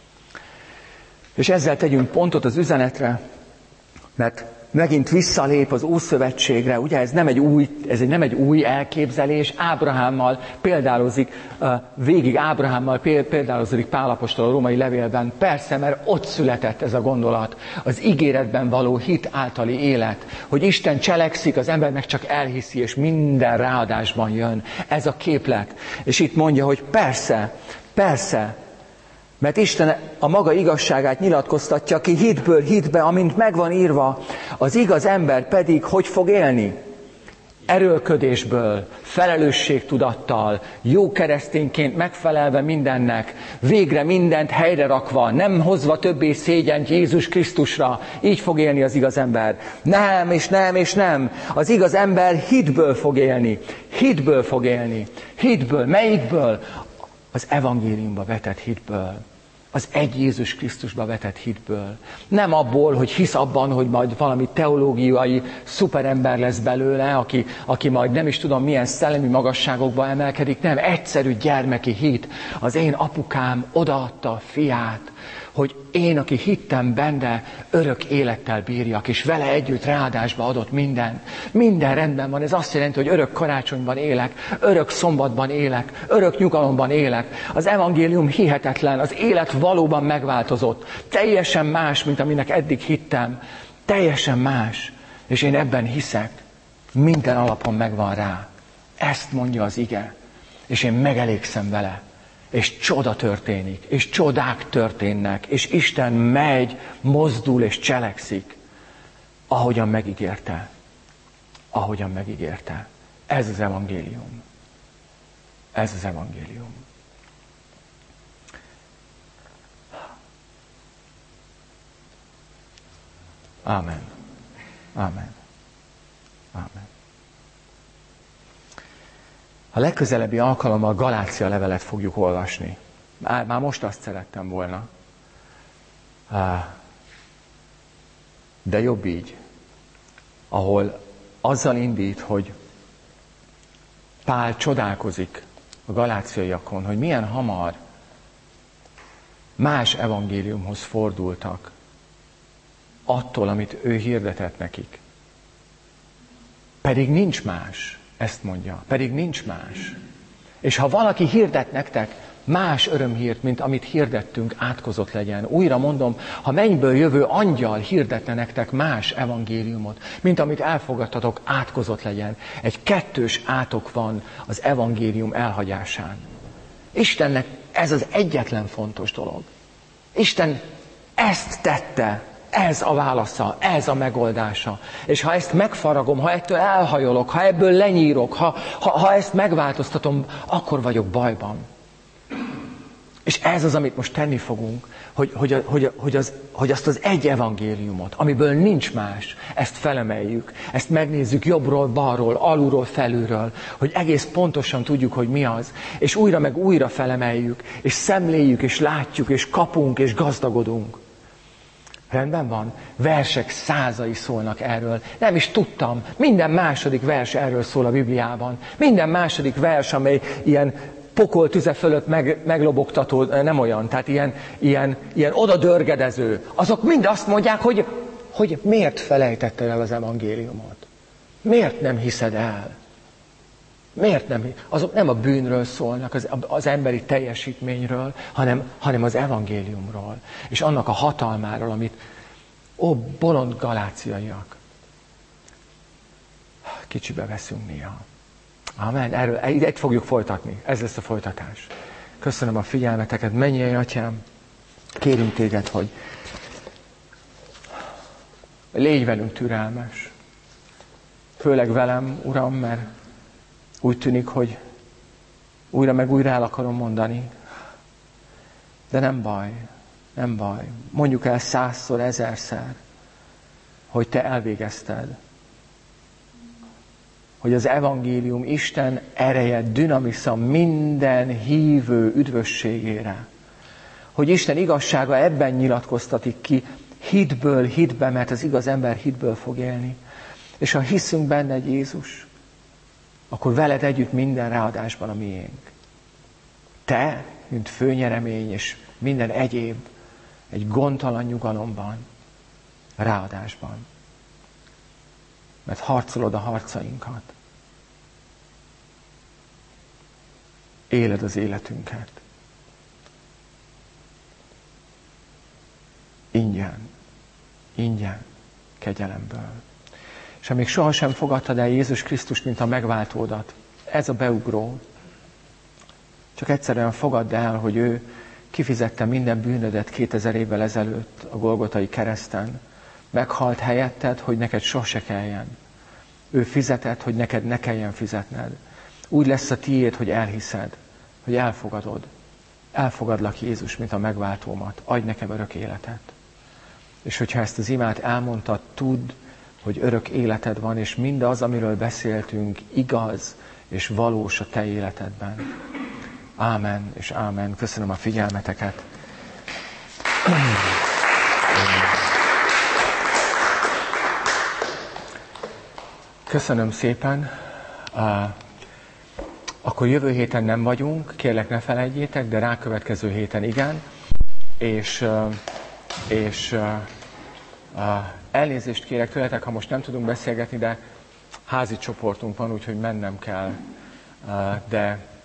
És ezzel tegyünk pontot az üzenetre, mert megint visszalép az Ószövetségre, ugye ez nem egy új elképzelés, Ábrahámmal példálozik, végig Ábrahámmal példálozik Pál apostol a római levélben, persze, mert ott született ez a gondolat, az ígéretben való hit általi élet, hogy Isten cselekszik, az embernek csak elhiszi, és minden ráadásban jön. Ez a képlet. És itt mondja, hogy persze, mert Isten a maga igazságát nyilatkoztatja ki hitből hitbe, amint megvan írva, az igaz ember pedig hogy fog élni? Erőlködésből, felelősségtudattal, jó keresztényként megfelelve mindennek, végre mindent helyre rakva, nem hozva többé szégyent Jézus Krisztusra, így fog élni az igaz ember. Nem. Az igaz ember hitből fog élni. Hitből. Melyikből? Az evangéliumba vetett hitből. Az egy Jézus Krisztusba vetett hitből. Nem abból, hogy hisz abban, hogy majd valami teológiai szuperember lesz belőle, aki majd nem is tudom milyen szellemi magasságokba emelkedik. Nem, egyszerű gyermeki hit. Az én apukám odaadta a fiát, hogy én, aki hittem benne, örök élettel bírjak, és vele együtt ráadásba adott minden. Minden rendben van. Ez azt jelenti, hogy örök karácsonyban élek, örök szombatban élek, örök nyugalomban élek. Az evangélium hihetetlen, az élet valóban megváltozott. Teljesen más, mint aminek eddig hittem. Teljesen más. És én ebben hiszek. Minden alapon megvan rá. Ezt mondja az ige. És én megelégszem vele. És csoda történik, és csodák történnek, és Isten megy, mozdul és cselekszik, ahogyan megígérte. Ahogyan megígérte. Ez az evangélium. Ez az evangélium. Ámen. Ámen. Ámen. A legközelebbi alkalommal Galácia levelet fogjuk olvasni. Már most azt szerettem volna. De jobb így, ahol azzal indít, hogy Pál csodálkozik a galáciaiakon, hogy milyen hamar más evangéliumhoz fordultak attól, amit ő hirdetett nekik. Pedig nincs más, ezt mondja, pedig nincs más. És ha valaki hirdet nektek más örömhírt, mint amit hirdettünk, átkozott legyen. Újra mondom, ha mennyből jövő angyal hirdetne nektek más evangéliumot, mint amit elfogadtatok, átkozott legyen. Egy kettős átok van az evangélium elhagyásán. Istennek ez az egyetlen fontos dolog. Isten ezt tette, ez a válasza, ez a megoldása. És ha ezt megfaragom, ha ettől elhajolok, ha ebből lenyírok, ha ezt megváltoztatom, akkor vagyok bajban. És ez az, amit most tenni fogunk, hogy azt az egy evangéliumot, amiből nincs más, ezt felemeljük, ezt megnézzük jobbról, balról, alulról, felülről, hogy egész pontosan tudjuk, hogy mi az, és újra meg újra felemeljük, és szemléljük, és látjuk, és kapunk, és gazdagodunk. Rendben van? Versek százai szólnak erről. Nem is tudtam. Minden második vers erről szól a Bibliában. Minden második vers, amely ilyen pokol tüze fölött meglobogtató, nem olyan, tehát ilyen odadörgedező. Azok mind azt mondják, hogy miért felejtetted el az evangéliumot? Miért nem hiszed el? Miért nem? Azok nem a bűnről szólnak, az emberi teljesítményről, hanem az evangéliumról. És annak a hatalmáról, amit, bolond galáciaiak. Kicsibe veszünk néha. Amen. Erről egy fogjuk folytatni. Ez lesz a folytatás. Köszönöm a figyelmeteket. Mennyei Atyám, kérünk téged, hogy légy velünk türelmes. Főleg velem, Uram, mert úgy tűnik, hogy újra meg újra el akarom mondani. De nem baj, nem baj. Mondjuk el 100-szor, 1000-szer, hogy te elvégezted. Hogy az evangélium Isten ereje, dinamisza minden hívő üdvösségére. Hogy Isten igazsága ebben nyilatkoztatik ki, hitből hitbe, mert az igaz ember hitből fog élni. És ha hiszünk benned, Jézus, akkor veled együtt minden ráadásban a miénk. Te, mint főnyeremény, és minden egyéb, egy gondtalan nyugalomban, ráadásban. Mert harcolod a harcainkat. Éled az életünket. Ingyen, kegyelemből. És amíg sohasem fogadtad el Jézus Krisztust, mint a megváltódat, ez a beugró. Csak egyszerűen fogadd el, hogy ő kifizette minden bűnödet 2000 évvel ezelőtt a Golgotai kereszten. Meghalt helyetted, hogy neked sose kelljen. Ő fizetett, hogy neked ne kelljen fizetned. Úgy lesz a tiéd, hogy elhiszed, hogy elfogadod. Elfogadlak, Jézus, mint a megváltómat. Adj nekem örök életet. És hogyha ezt az imát elmondtad, tudd, hogy örök életed van, és mindaz, amiről beszéltünk, igaz és valós a te életedben. Ámen és ámen. Köszönöm a figyelmeteket. Köszönöm szépen. Akkor jövő héten nem vagyunk, kérlek ne felejtjétek, de rákövetkező héten igen. És és elnézést kérek tőletek, ha most nem tudunk beszélgetni, de házi csoportunk van, úgyhogy mennem kell, de